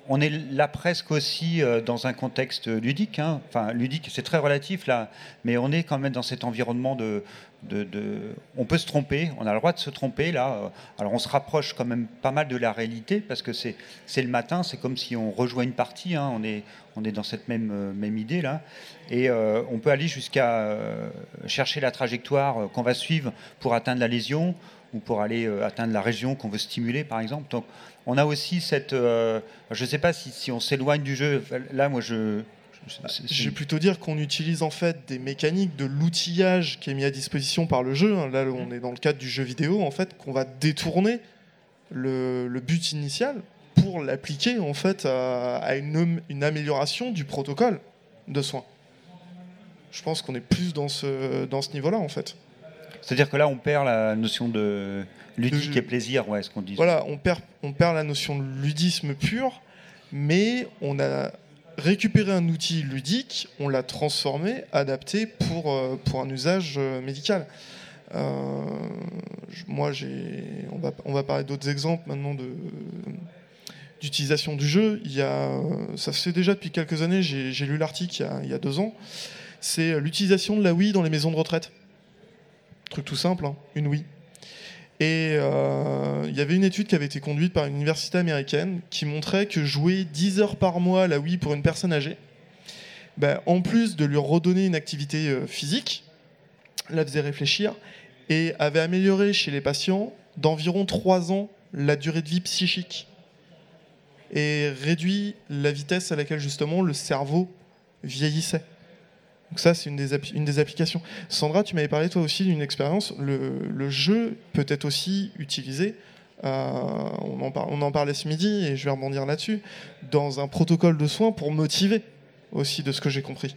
on est là presque aussi euh, dans un contexte ludique. Hein. Enfin, ludique, c'est très relatif là, mais on est quand même dans cet environnement de, de, de... On peut se tromper, on a le droit de se tromper là. Alors on se rapproche quand même pas mal de la réalité parce que c'est, c'est le matin, c'est comme si on rejoint une partie. Hein. On est, on est dans cette même, même idée là. Et euh, on peut aller jusqu'à euh, chercher la trajectoire qu'on va suivre pour atteindre la lésion ou pour aller euh, atteindre la région qu'on veut stimuler par exemple. Donc, on a aussi cette... Euh, je ne sais pas si, si on s'éloigne du jeu. Là, moi, je... je je vais plutôt dire qu'on utilise en fait des mécaniques de l'outillage qui est mis à disposition par le jeu. Là, on est dans le cadre du jeu vidéo, en fait, qu'on va détourner le, le but initial pour l'appliquer en fait à, à une, une amélioration du protocole de soins. Je pense qu'on est plus dans ce, dans ce niveau-là, en fait. C'est-à-dire que là, on perd la notion de ludique et plaisir, ouais, ce qu'on dit. Voilà, on perd, on perd la notion de ludisme pur, mais on a récupéré un outil ludique, on l'a transformé, adapté pour, euh, pour un usage euh, médical. Euh, je- moi, j'ai, on va, on va parler d'autres exemples maintenant de, d'utilisation du jeu. Il y a, ça se fait déjà depuis quelques années, j'ai, j'ai lu l'article il y a, il y a deux ans. C'est l'utilisation de la Wii dans les maisons de retraite. Truc tout simple, hein, une Wii. Et euh, il y avait une étude qui avait été conduite par une université américaine qui montrait que jouer dix heures par mois à la Wii pour une personne âgée, ben, en plus de lui redonner une activité euh, physique, la faisait réfléchir et avait amélioré chez les patients d'environ trois ans la durée de vie psychique et réduit la vitesse à laquelle justement le cerveau vieillissait. Donc ça, c'est une des, appli- une des applications. Sandra, tu m'avais parlé toi aussi d'une expérience. Le, le jeu peut être aussi utilisé, euh, on, en par- on en parlait ce midi et je vais rebondir là-dessus, dans un protocole de soins pour motiver aussi, de ce que j'ai compris.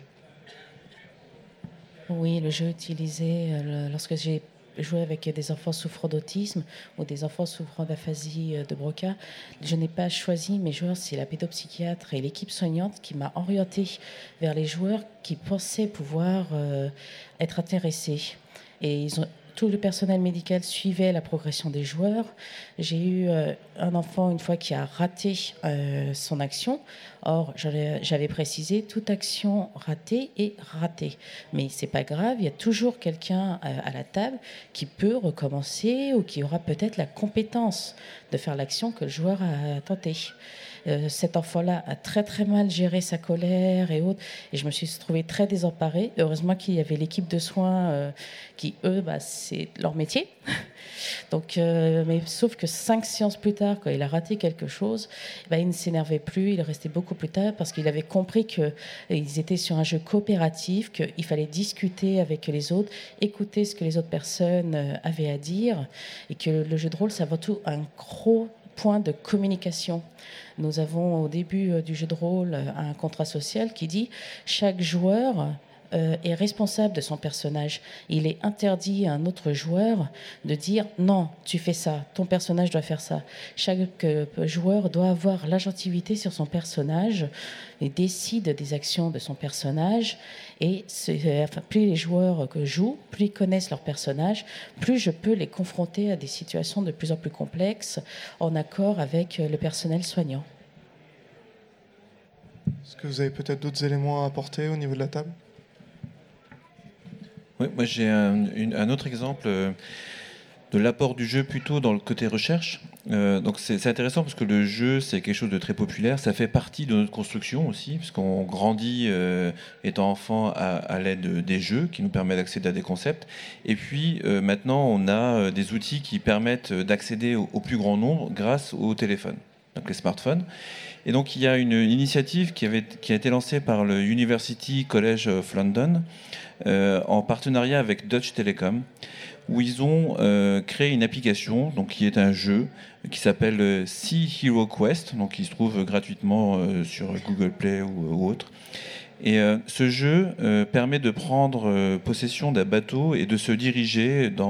Oui, le jeu utilisé euh, le- lorsque j'ai joué avec des enfants souffrant d'autisme ou des enfants souffrant d'aphasie euh, de Broca, je n'ai pas choisi mes joueurs, c'est la pédopsychiatre et l'équipe soignante qui m'a orientée vers les joueurs qui pensaient pouvoir euh, être intéressés. Et ils ont, tout le personnel médical suivait la progression des joueurs. J'ai eu euh, un enfant une fois qui a raté euh, son action. Or, j'avais j'avais précisé, toute action ratée est ratée. Mais c'est pas grave, il y a toujours quelqu'un euh, à la table qui peut recommencer ou qui aura peut-être la compétence de faire l'action que le joueur a tenté. Euh, cet enfant-là a très très mal géré sa colère et autres, et je me suis trouvée très désemparée. Heureusement qu'il y avait l'équipe de soins euh, qui, eux, bah, c'est leur métier. Donc, euh, mais sauf que cinq séances plus tard, quand il a raté quelque chose, bah, il ne s'énervait plus, il restait beaucoup plus tard parce qu'il avait compris qu'ils étaient sur un jeu coopératif, qu'il fallait discuter avec les autres, écouter ce que les autres personnes euh, avaient à dire, et que le jeu de rôle, c'est avant tout un gros point de communication. Nous avons au début euh, du jeu de rôle euh, un contrat social qui dit chaque joueur euh, est responsable de son personnage. Il est interdit à un autre joueur de dire non, tu fais ça, ton personnage doit faire ça. Chaque euh, joueur doit avoir l'agentivité sur son personnage et décide des actions de son personnage. Et c'est, euh, enfin, plus les joueurs que jouent, plus ils connaissent leur personnage, plus je peux les confronter à des situations de plus en plus complexes en accord avec euh, le personnel soignant. Est-ce que vous avez peut-être d'autres éléments à apporter au niveau de la table ? Oui, moi j'ai un, une- un autre exemple euh, de l'apport du jeu plutôt dans le côté recherche. Euh, donc c'est c'est intéressant parce que le jeu c'est quelque chose de très populaire, ça fait partie de notre construction aussi, puisqu'on grandit euh, étant enfant à, à l'aide des jeux qui nous permettent d'accéder à des concepts. Et puis euh, maintenant on a euh, des outils qui permettent d'accéder au, au plus grand nombre grâce au téléphone, donc les smartphones. Et donc il y a une initiative qui, avait, qui a été lancée par le University College of London euh, en partenariat avec Deutsche Telekom, où ils ont euh, créé une application donc, qui est un jeu qui s'appelle euh, Sea Hero Quest, donc qui se trouve gratuitement euh, sur Google Play ou, ou autre. Et euh, ce jeu euh, permet de prendre euh, possession d'un bateau et de se diriger dans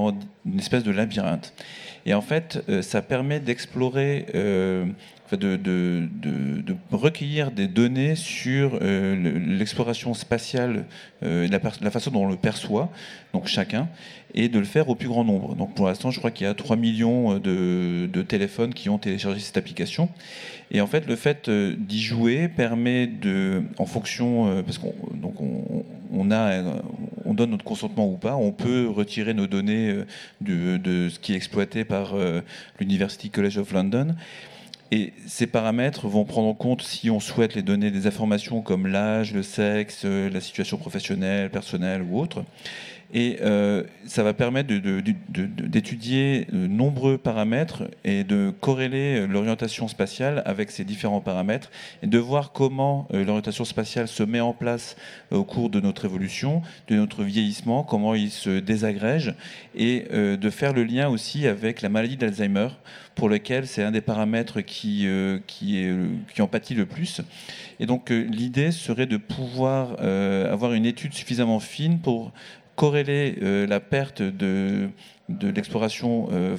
une espèce de labyrinthe. Et en fait, euh, ça permet d'explorer, euh, de, de, de, de recueillir des données sur euh, l'exploration spatiale, euh, la, la façon dont on le perçoit, donc chacun, et de le faire au plus grand nombre. Donc pour l'instant, je crois qu'il y a trois millions de, de téléphones qui ont téléchargé cette application. Et en fait, le fait d'y jouer permet de, en fonction, parce qu'on donc on, on a, on donne notre consentement ou pas, on peut retirer nos données de, de ce qui est exploité par l'University College of London. Et ces paramètres vont prendre en compte, si on souhaite les donner, des informations comme l'âge, le sexe, la situation professionnelle, personnelle ou autre. Et euh, ça va permettre de, de, de, de, d'étudier de nombreux paramètres et de corréler l'orientation spatiale avec ces différents paramètres et de voir comment euh, l'orientation spatiale se met en place au cours de notre évolution, de notre vieillissement, comment il se désagrège, et euh, de faire le lien aussi avec la maladie d'Alzheimer, pour lequel c'est un des paramètres qui, euh, qui, est, qui en pâtit le plus. Et donc euh, l'idée serait de pouvoir euh, avoir une étude suffisamment fine pour corréler euh, la perte de, de l'exploration euh,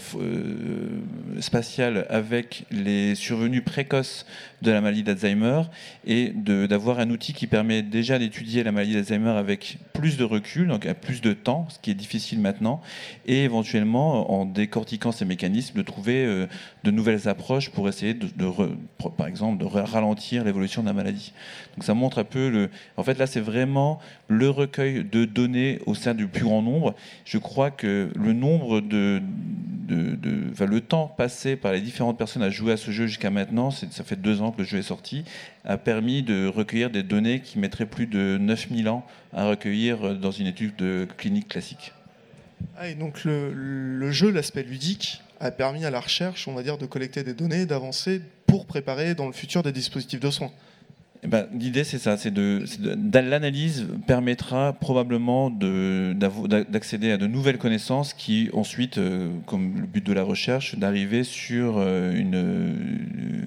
euh, spatiale avec les survenues précoces de la maladie d'Alzheimer et de, d'avoir un outil qui permet déjà d'étudier la maladie d'Alzheimer avec plus de recul, donc à plus de temps, ce qui est difficile maintenant, et éventuellement, en décortiquant ces mécanismes, de trouver euh, de nouvelles approches pour essayer, de, de re, par exemple, de ralentir l'évolution de la maladie. Donc ça montre un peu, le, en fait là c'est vraiment le recueil de données au sein du plus grand nombre. Je crois que le nombre de, de, de enfin, le temps passé par les différentes personnes à jouer à ce jeu jusqu'à maintenant, c'est, ça fait deux ans que le jeu est sorti, a permis de recueillir des données qui mettraient plus de neuf mille ans à recueillir dans une étude de clinique classique. Ah, et donc le, le jeu, l'aspect ludique, a permis à la recherche, on va dire, de collecter des données, d'avancer pour préparer dans le futur des dispositifs de soins. Eh ben, l'idée, c'est ça, c'est de, c'est de, l'analyse permettra probablement de, d'accéder à de nouvelles connaissances qui, ensuite, euh, comme le but de la recherche, d'arriver sur une,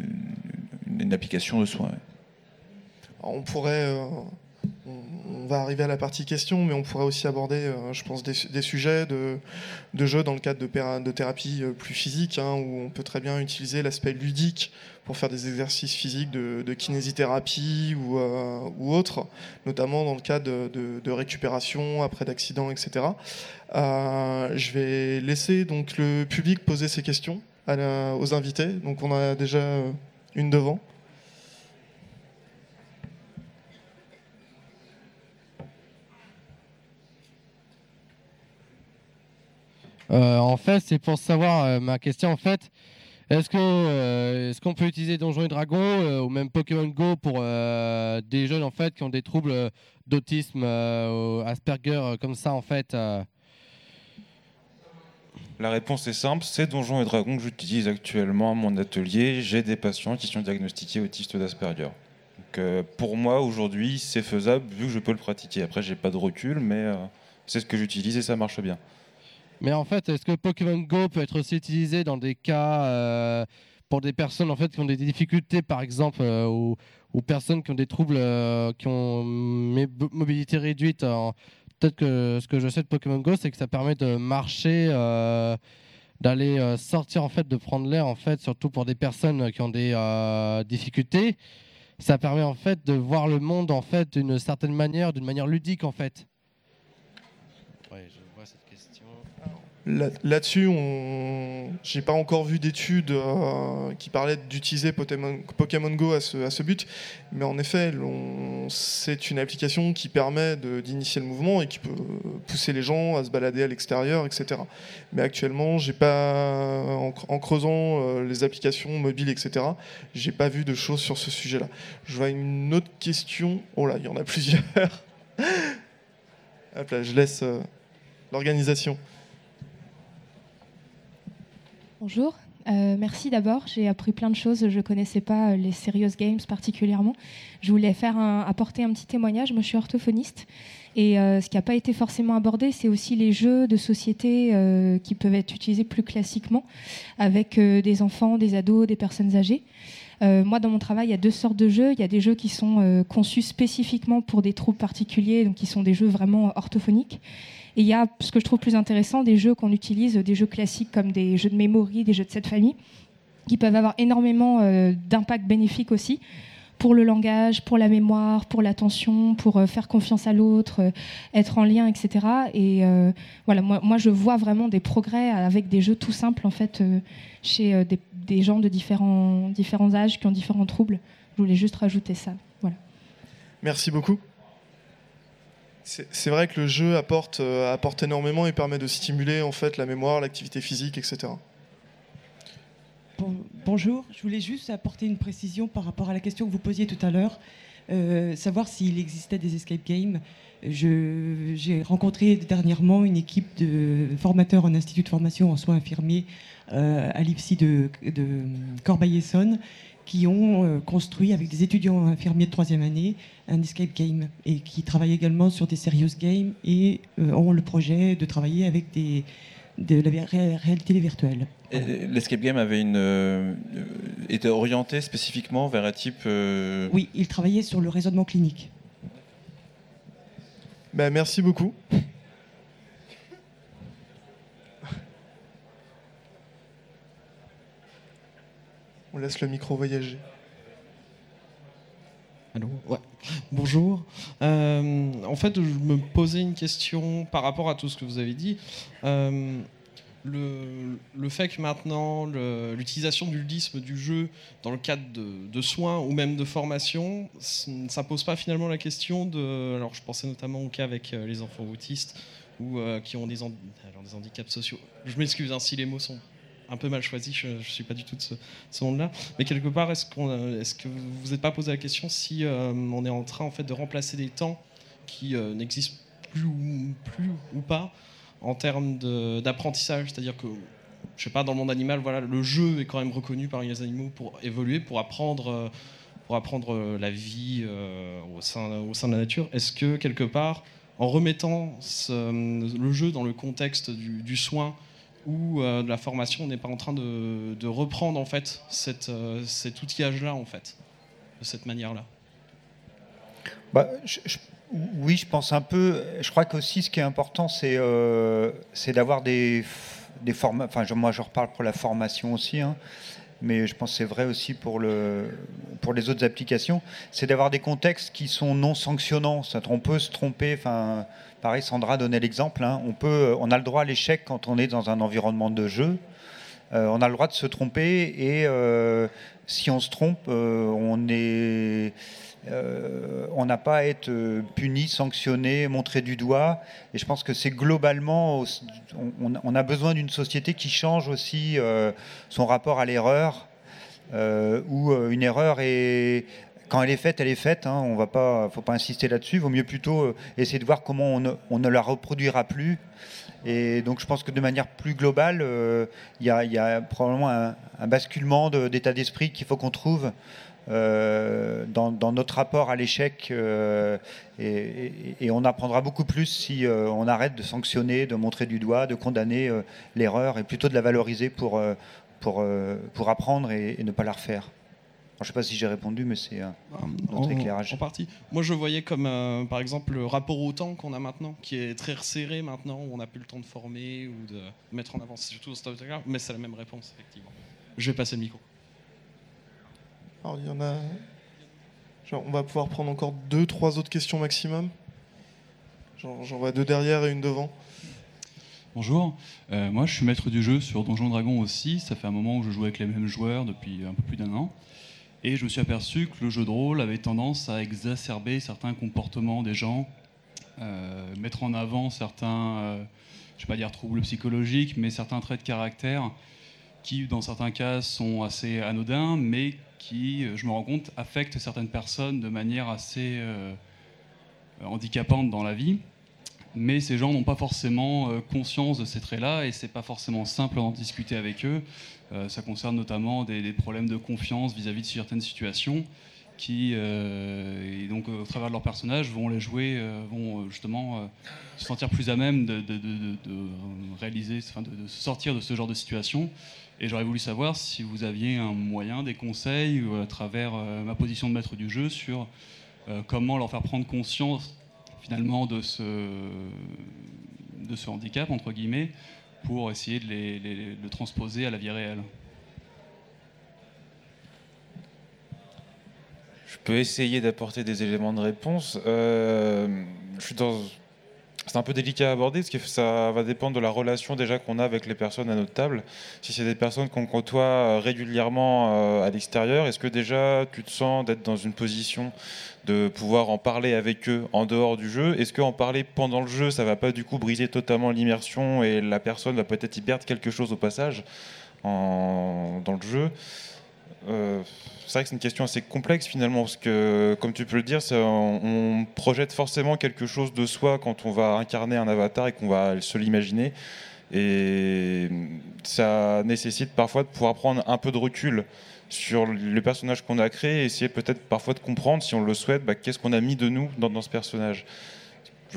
une application de soins. Alors, on pourrait, euh, on, on va arriver à la partie questions, mais on pourrait aussi aborder, euh, je pense, des, des sujets de, de jeux dans le cadre de, péra, de thérapie plus physique, hein, où on peut très bien utiliser l'aspect ludique pour faire des exercices physiques de, de kinésithérapie ou, euh, ou autre, notamment dans le cadre de, de, de récupération après d'accidents, et cetera. Euh, je vais laisser donc le public poser ses questions à la, aux invités. Donc on a déjà une devant. Euh, en fait, c'est pour savoir euh, ma question en fait. Est-ce que euh, est-ce qu'on peut utiliser Donjons et Dragons euh, ou même Pokémon Go pour euh, des jeunes en fait qui ont des troubles d'autisme, euh, Asperger euh, comme ça en fait euh... La réponse est simple, c'est Donjons et Dragons que j'utilise actuellement à mon atelier. J'ai des patients qui sont diagnostiqués autistes d'Asperger. Donc, euh, pour moi aujourd'hui, c'est faisable vu que je peux le pratiquer. Après, j'ai pas de recul, mais euh, c'est ce que j'utilise et ça marche bien. Mais en fait, est-ce que Pokémon Go peut être aussi utilisé dans des cas euh, pour des personnes en fait qui ont des difficultés, par exemple, euh, ou, ou personnes qui ont des troubles, euh, qui ont une mobilité réduite. Alors, peut-être que ce que je sais de Pokémon Go, c'est que ça permet de marcher, euh, d'aller euh, sortir en fait, de prendre l'air en fait, surtout pour des personnes qui ont des euh, difficultés. Ça permet en fait de voir le monde en fait d'une certaine manière, d'une manière ludique en fait. Ouais, je vois cette question. Là, là-dessus, on... j'ai pas encore vu d'études euh, qui parlaient d'utiliser Pokémon, Pokémon Go à ce, à ce but, mais en effet, on... c'est une application qui permet de, d'initier le mouvement et qui peut pousser les gens à se balader à l'extérieur, et cetera. Mais actuellement, j'ai pas, en, en creusant euh, les applications mobiles, et cetera, j'ai pas vu de choses sur ce sujet-là. Je vois une autre question. Oh là, il y en a plusieurs. Hop là, je laisse euh, l'organisation. Bonjour, euh, merci d'abord. J'ai appris plein de choses. Je ne connaissais pas les Serious Games particulièrement. Je voulais faire un, apporter un petit témoignage. Moi, je suis orthophoniste. Et euh, ce qui n'a pas été forcément abordé, c'est aussi les jeux de société euh, qui peuvent être utilisés plus classiquement avec euh, des enfants, des ados, des personnes âgées. Euh, moi, dans mon travail, il y a deux sortes de jeux. Il y a des jeux qui sont euh, conçus spécifiquement pour des troubles particuliers, donc qui sont des jeux vraiment orthophoniques. Et il y a, ce que je trouve plus intéressant, des jeux qu'on utilise, des jeux classiques comme des jeux de mémoire, des jeux de cette famille, qui peuvent avoir énormément euh, d'impact bénéfique aussi, pour le langage, pour la mémoire, pour l'attention, pour euh, faire confiance à l'autre, euh, être en lien, et cetera. Et euh, voilà, moi, moi, je vois vraiment des progrès avec des jeux tout simples, en fait, euh, chez euh, des, des gens de différents, différents âges qui ont différents troubles. Je voulais juste rajouter ça. Voilà. Merci beaucoup. C'est, c'est vrai que le jeu apporte, euh, apporte énormément et permet de stimuler en fait la mémoire, l'activité physique, et cetera. Bonjour, je voulais juste apporter une précision par rapport à la question que vous posiez tout à l'heure, euh, savoir s'il existait des escape games. Je, j'ai rencontré dernièrement une équipe de formateurs en institut de formation en soins infirmiers euh, à l'I F S I de, de Corbeil-Essonnes qui ont euh, construit avec des étudiants infirmiers de troisième année un escape game et qui travaillent également sur des serious games et euh, ont le projet de travailler avec des, de la ré- réalité virtuelle. Et l'escape game avait une, euh, était orienté spécifiquement vers un type... Euh... Oui, il travaillait sur le raisonnement clinique. Ben, merci beaucoup. On laisse le micro voyager. Allô ? Ouais. Bonjour. Euh, en fait, je me posais une question par rapport à tout ce que vous avez dit. Euh, Le, le fait que maintenant le, l'utilisation du ludisme du jeu dans le cadre de, de soins ou même de formation, ça pose pas finalement la question de... Alors je pensais notamment au cas avec euh, les enfants autistes ou euh, qui ont des, alors, des handicaps sociaux. Je m'excuse hein, si les mots sont un peu mal choisis, je ne suis pas du tout de ce, ce monde-là. Mais quelque part, est-ce, qu'on, est-ce que vous vous êtes pas posé la question si euh, on est en train en fait, de remplacer des temps qui euh, n'existent plus ou, plus ou pas en termes de, d'apprentissage, c'est-à-dire que, je sais pas, dans le monde animal, voilà, le jeu est quand même reconnu par les animaux pour évoluer, pour apprendre, pour apprendre la vie euh, au sein, au sein de la nature. Est-ce que, quelque part, en remettant ce, le jeu dans le contexte du, du soin ou euh, de la formation, on n'est pas en train de, de reprendre, en fait, cette, euh, cet outillage-là, en fait, de cette manière-là ? Bah, je, je... Oui, je pense un peu. Je crois qu'aussi, ce qui est important, c'est, euh, c'est d'avoir des, des formations. Enfin, je, moi, je reparle pour la formation aussi, hein, mais je pense que c'est vrai aussi pour, le, pour les autres applications. C'est d'avoir des contextes qui sont non sanctionnants. On peut se tromper. Enfin, pareil, Sandra donnait l'exemple. Hein, on, peut, on a le droit à l'échec quand on est dans un environnement de jeu. Euh, on a le droit de se tromper et euh, si on se trompe, euh, on est. Euh, on n'a pas à être puni, sanctionné, montré du doigt. Et je pense que c'est globalement, on, on a besoin d'une société qui change aussi euh, son rapport à l'erreur, euh, où une erreur est, quand elle est faite, elle est faite. Hein, on va pas, faut pas insister là-dessus. Il vaut mieux plutôt essayer de voir comment on ne, on ne la reproduira plus. Et donc je pense que de manière plus globale, il euh, y, y a probablement un, un basculement de, d'état d'esprit qu'il faut qu'on trouve. Euh, dans, dans notre rapport à l'échec euh, et, et, et on apprendra beaucoup plus si euh, on arrête de sanctionner, de montrer du doigt, de condamner euh, l'erreur et plutôt de la valoriser pour, euh, pour, euh, pour apprendre et, et ne pas la refaire. Alors, je ne sais pas si j'ai répondu, mais c'est un autre en, éclairage. En partie. Moi, je voyais comme, euh, par exemple, le rapport au temps qu'on a maintenant, qui est très resserré maintenant, où on n'a plus le temps de former ou de mettre en avant. C'est surtout ce truc-là, mais c'est la même réponse, effectivement. Je vais passer le micro. Alors, il y en a... Genre, on va pouvoir prendre encore deux, trois autres questions maximum. Genre, j'en vois deux derrière et une devant. Bonjour, euh, moi je suis maître du jeu sur Donjons et Dragons aussi. Ça fait un moment où je joue avec les mêmes joueurs depuis un peu plus d'un an. Et je me suis aperçu que le jeu de rôle avait tendance à exacerber certains comportements des gens, euh, mettre en avant certains, euh, je ne vais pas dire troubles psychologiques, mais certains traits de caractère qui, dans certains cas, sont assez anodins, mais qui, je me rends compte, affectent certaines personnes de manière assez euh, handicapante dans la vie. Mais ces gens n'ont pas forcément euh, conscience de ces traits-là et c'est pas forcément simple d'en discuter avec eux. Euh, ça concerne notamment des, des problèmes de confiance vis-à-vis de certaines situations qui, euh, et donc au travers de leur personnage, vont les jouer, euh, vont justement euh, se sentir plus à même de, de, de, de, de réaliser, enfin de, de sortir de ce genre de situation. Et j'aurais voulu savoir si vous aviez un moyen, des conseils, ou à travers euh, ma position de maître du jeu, sur euh, comment leur faire prendre conscience finalement de ce, de ce handicap, entre guillemets, pour essayer de les, les, de le transposer à la vie réelle. Je peux essayer d'apporter des éléments de réponse. Euh, je suis dans... C'est un peu délicat à aborder, parce que ça va dépendre de la relation déjà qu'on a avec les personnes à notre table. Si c'est des personnes qu'on côtoie régulièrement à l'extérieur, est-ce que déjà tu te sens d'être dans une position de pouvoir en parler avec eux en dehors du jeu? Est-ce qu'en parler pendant le jeu, ça va pas du coup briser totalement l'immersion et la personne va peut-être y perdre quelque chose au passage en... dans le jeu? euh... C'est vrai que c'est une question assez complexe finalement, parce que, comme tu peux le dire, ça, on, on projette forcément quelque chose de soi quand on va incarner un avatar et qu'on va se l'imaginer. Et ça nécessite parfois de pouvoir prendre un peu de recul sur le personnage qu'on a créé et essayer peut-être parfois de comprendre, si on le souhaite, bah, qu'est-ce qu'on a mis de nous dans, dans ce personnage. Je...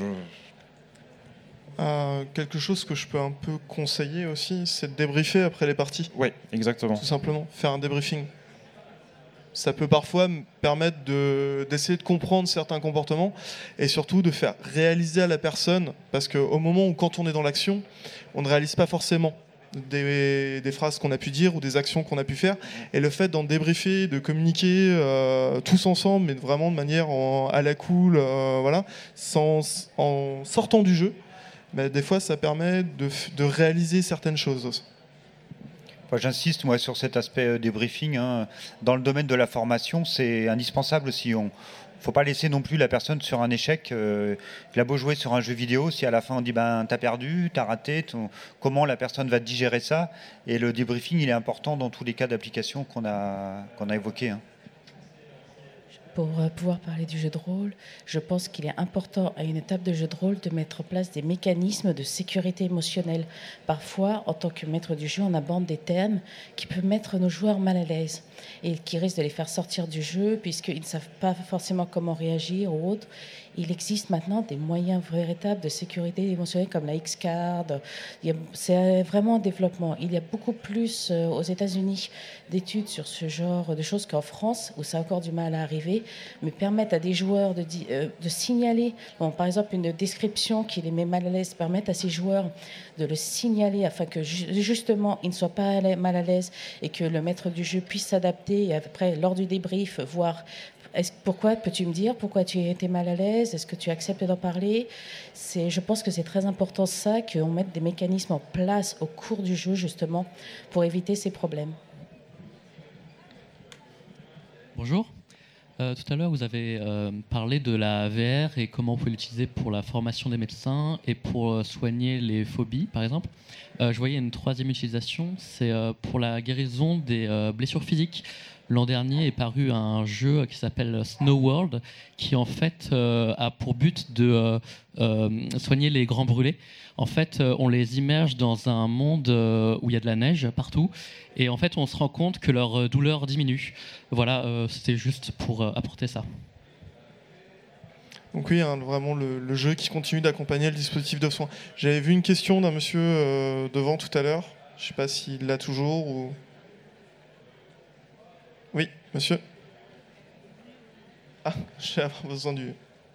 Euh, quelque chose que je peux un peu conseiller aussi, c'est de débriefer après les parties. Oui, exactement. Tout simplement, faire un débriefing. Ça peut parfois me permettre de, d'essayer de comprendre certains comportements et surtout de faire réaliser à la personne, parce qu'au moment où quand on est dans l'action, on ne réalise pas forcément des, des phrases qu'on a pu dire ou des actions qu'on a pu faire, et le fait d'en débriefer, de communiquer euh, tous ensemble, mais vraiment de manière en, à la cool, euh, voilà, sans, en sortant du jeu, bah, des fois ça permet de, de réaliser certaines choses aussi. Enfin, j'insiste moi sur cet aspect débriefing. Hein. Dans le domaine de la formation, c'est indispensable aussi. On, faut pas laisser non plus la personne sur un échec. Euh, il a beau jouer sur un jeu vidéo, si à la fin on dit ben t'as perdu, t'as raté, ton, comment la personne va digérer ça? Et le débriefing, il est important dans tous les cas d'application qu'on a qu'on a évoqués. Hein. Pour pouvoir parler du jeu de rôle, je pense qu'il est important à une étape de jeu de rôle de mettre en place des mécanismes de sécurité émotionnelle. Parfois, en tant que maître du jeu, on aborde des termes qui peuvent mettre nos joueurs mal à l'aise et qui risquent de les faire sortir du jeu puisqu'ils ne savent pas forcément comment réagir ou autre. Il existe maintenant des moyens véritables de sécurité émotionnelle comme la X-Card. C'est vraiment en développement. Il y a beaucoup plus aux États-Unis d'études sur ce genre de choses qu'en France, où ça a encore du mal à arriver, mais permettent à des joueurs de, de signaler, bon, par exemple une description qui les met mal à l'aise, permettent à ces joueurs de le signaler afin que justement ils ne soient pas mal à l'aise et que le maître du jeu puisse s'adapter et après, lors du débrief, voir Est-ce, pourquoi peux-tu me dire pourquoi tu étais mal à l'aise? Est-ce que tu acceptes d'en parler? C'est, je pense que c'est très important ça, qu'on mette des mécanismes en place au cours du jeu justement pour éviter ces problèmes. Bonjour. Euh, tout à l'heure, vous avez euh, parlé de la V R et comment on peut l'utiliser pour la formation des médecins et pour euh, soigner les phobies, par exemple. Euh, je voyais une troisième utilisation, c'est euh, pour la guérison des euh, blessures physiques. L'an dernier est paru un jeu qui s'appelle Snow World, qui en fait euh, a pour but de euh, euh, soigner les grands brûlés. En fait, euh, on les immerge dans un monde euh, où il y a de la neige partout, et en fait, on se rend compte que leur douleur diminue. Voilà, euh, c'était juste pour euh, apporter ça. Donc oui, hein, vraiment le, le jeu qui continue d'accompagner le dispositif de soins. J'avais vu une question d'un monsieur euh, devant tout à l'heure. Je ne sais pas s'il l'a toujours ou... Oui, monsieur. Ah, je vais avoir besoin du...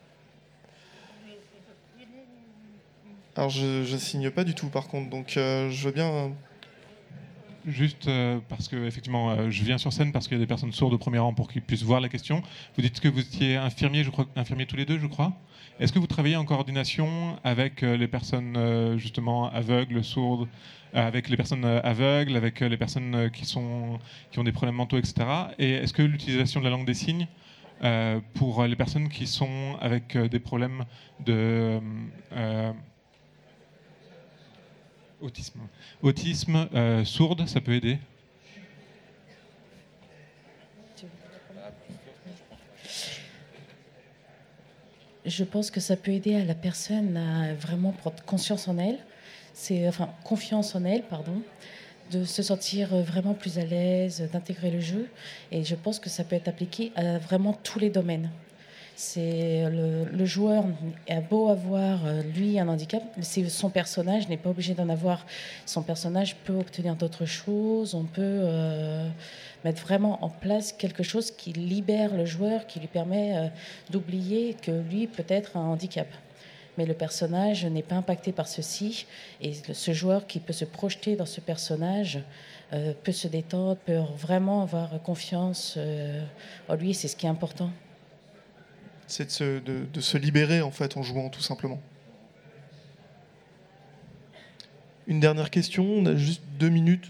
Alors, je ne signe pas du tout, par contre, donc euh, je veux bien... Euh... Juste euh, parce que, effectivement, euh, je viens sur scène parce qu'il y a des personnes sourdes au premier rang pour qu'ils puissent voir la question. Vous dites que vous étiez infirmier, je crois, infirmier tous les deux, je crois. Est-ce que vous travaillez en coordination avec euh, les personnes, euh, justement, aveugles, sourdes, euh, avec les personnes euh, aveugles, avec euh, les personnes euh, qui, sont, qui ont des problèmes mentaux, et cetera. Et est-ce que l'utilisation de la langue des signes euh, pour les personnes qui sont avec euh, des problèmes de... Euh, Autisme. Autisme euh, sourde, ça peut aider? Je pense que ça peut aider à la personne à vraiment prendre conscience en elle, c'est, enfin confiance en elle, pardon, de se sentir vraiment plus à l'aise, d'intégrer le jeu. Et je pense que ça peut être appliqué à vraiment tous les domaines. C'est le, le joueur a beau avoir, lui, un handicap, c'est son personnage n'est pas obligé d'en avoir. Son personnage peut obtenir d'autres choses. On peut euh, mettre vraiment en place quelque chose qui libère le joueur, qui lui permet euh, d'oublier que lui peut être un handicap. mais le personnage n'est pas impacté par ceci. Et ce joueur qui peut se projeter dans ce personnage euh, peut se détendre, peut vraiment avoir confiance euh, en lui. C'est ce qui est important. C'est de se, de, de se libérer en fait en jouant, tout simplement. Une dernière question, on a juste deux minutes.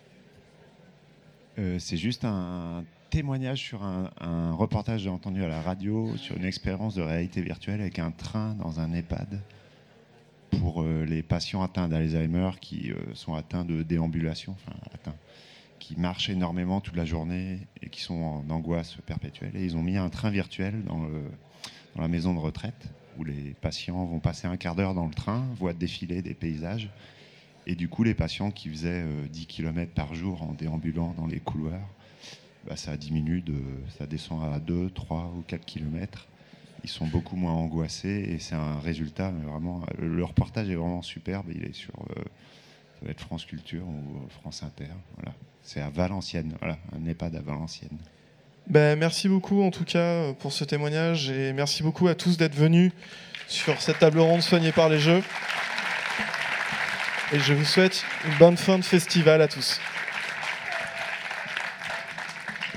Euh, c'est juste un témoignage sur un, un reportage que j'ai entendu à la radio sur une expérience de réalité virtuelle avec un train dans un EHPAD pour euh, les patients atteints d'Alzheimer qui euh, sont atteints de déambulation, enfin atteints, qui marchent énormément toute la journée et qui sont en angoisse perpétuelle. Et ils ont mis un train virtuel dans, le, dans la maison de retraite où les patients vont passer un quart d'heure dans le train, voient défiler des paysages. Et du coup, les patients qui faisaient euh, dix kilomètres par jour en déambulant dans les couloirs, bah, ça diminue, de, ça descend à deux, trois ou quatre kilomètres. Ils sont beaucoup moins angoissés et c'est un résultat, mais vraiment, le, le reportage est vraiment superbe. Il est sur euh, ça va être France Culture ou France Inter. Voilà. C'est à Valenciennes, voilà, un EHPAD à Valenciennes. Ben, merci beaucoup en tout cas pour ce témoignage et merci beaucoup à tous d'être venus sur cette table ronde soignée par les jeux. Et je vous souhaite une bonne fin de festival à tous.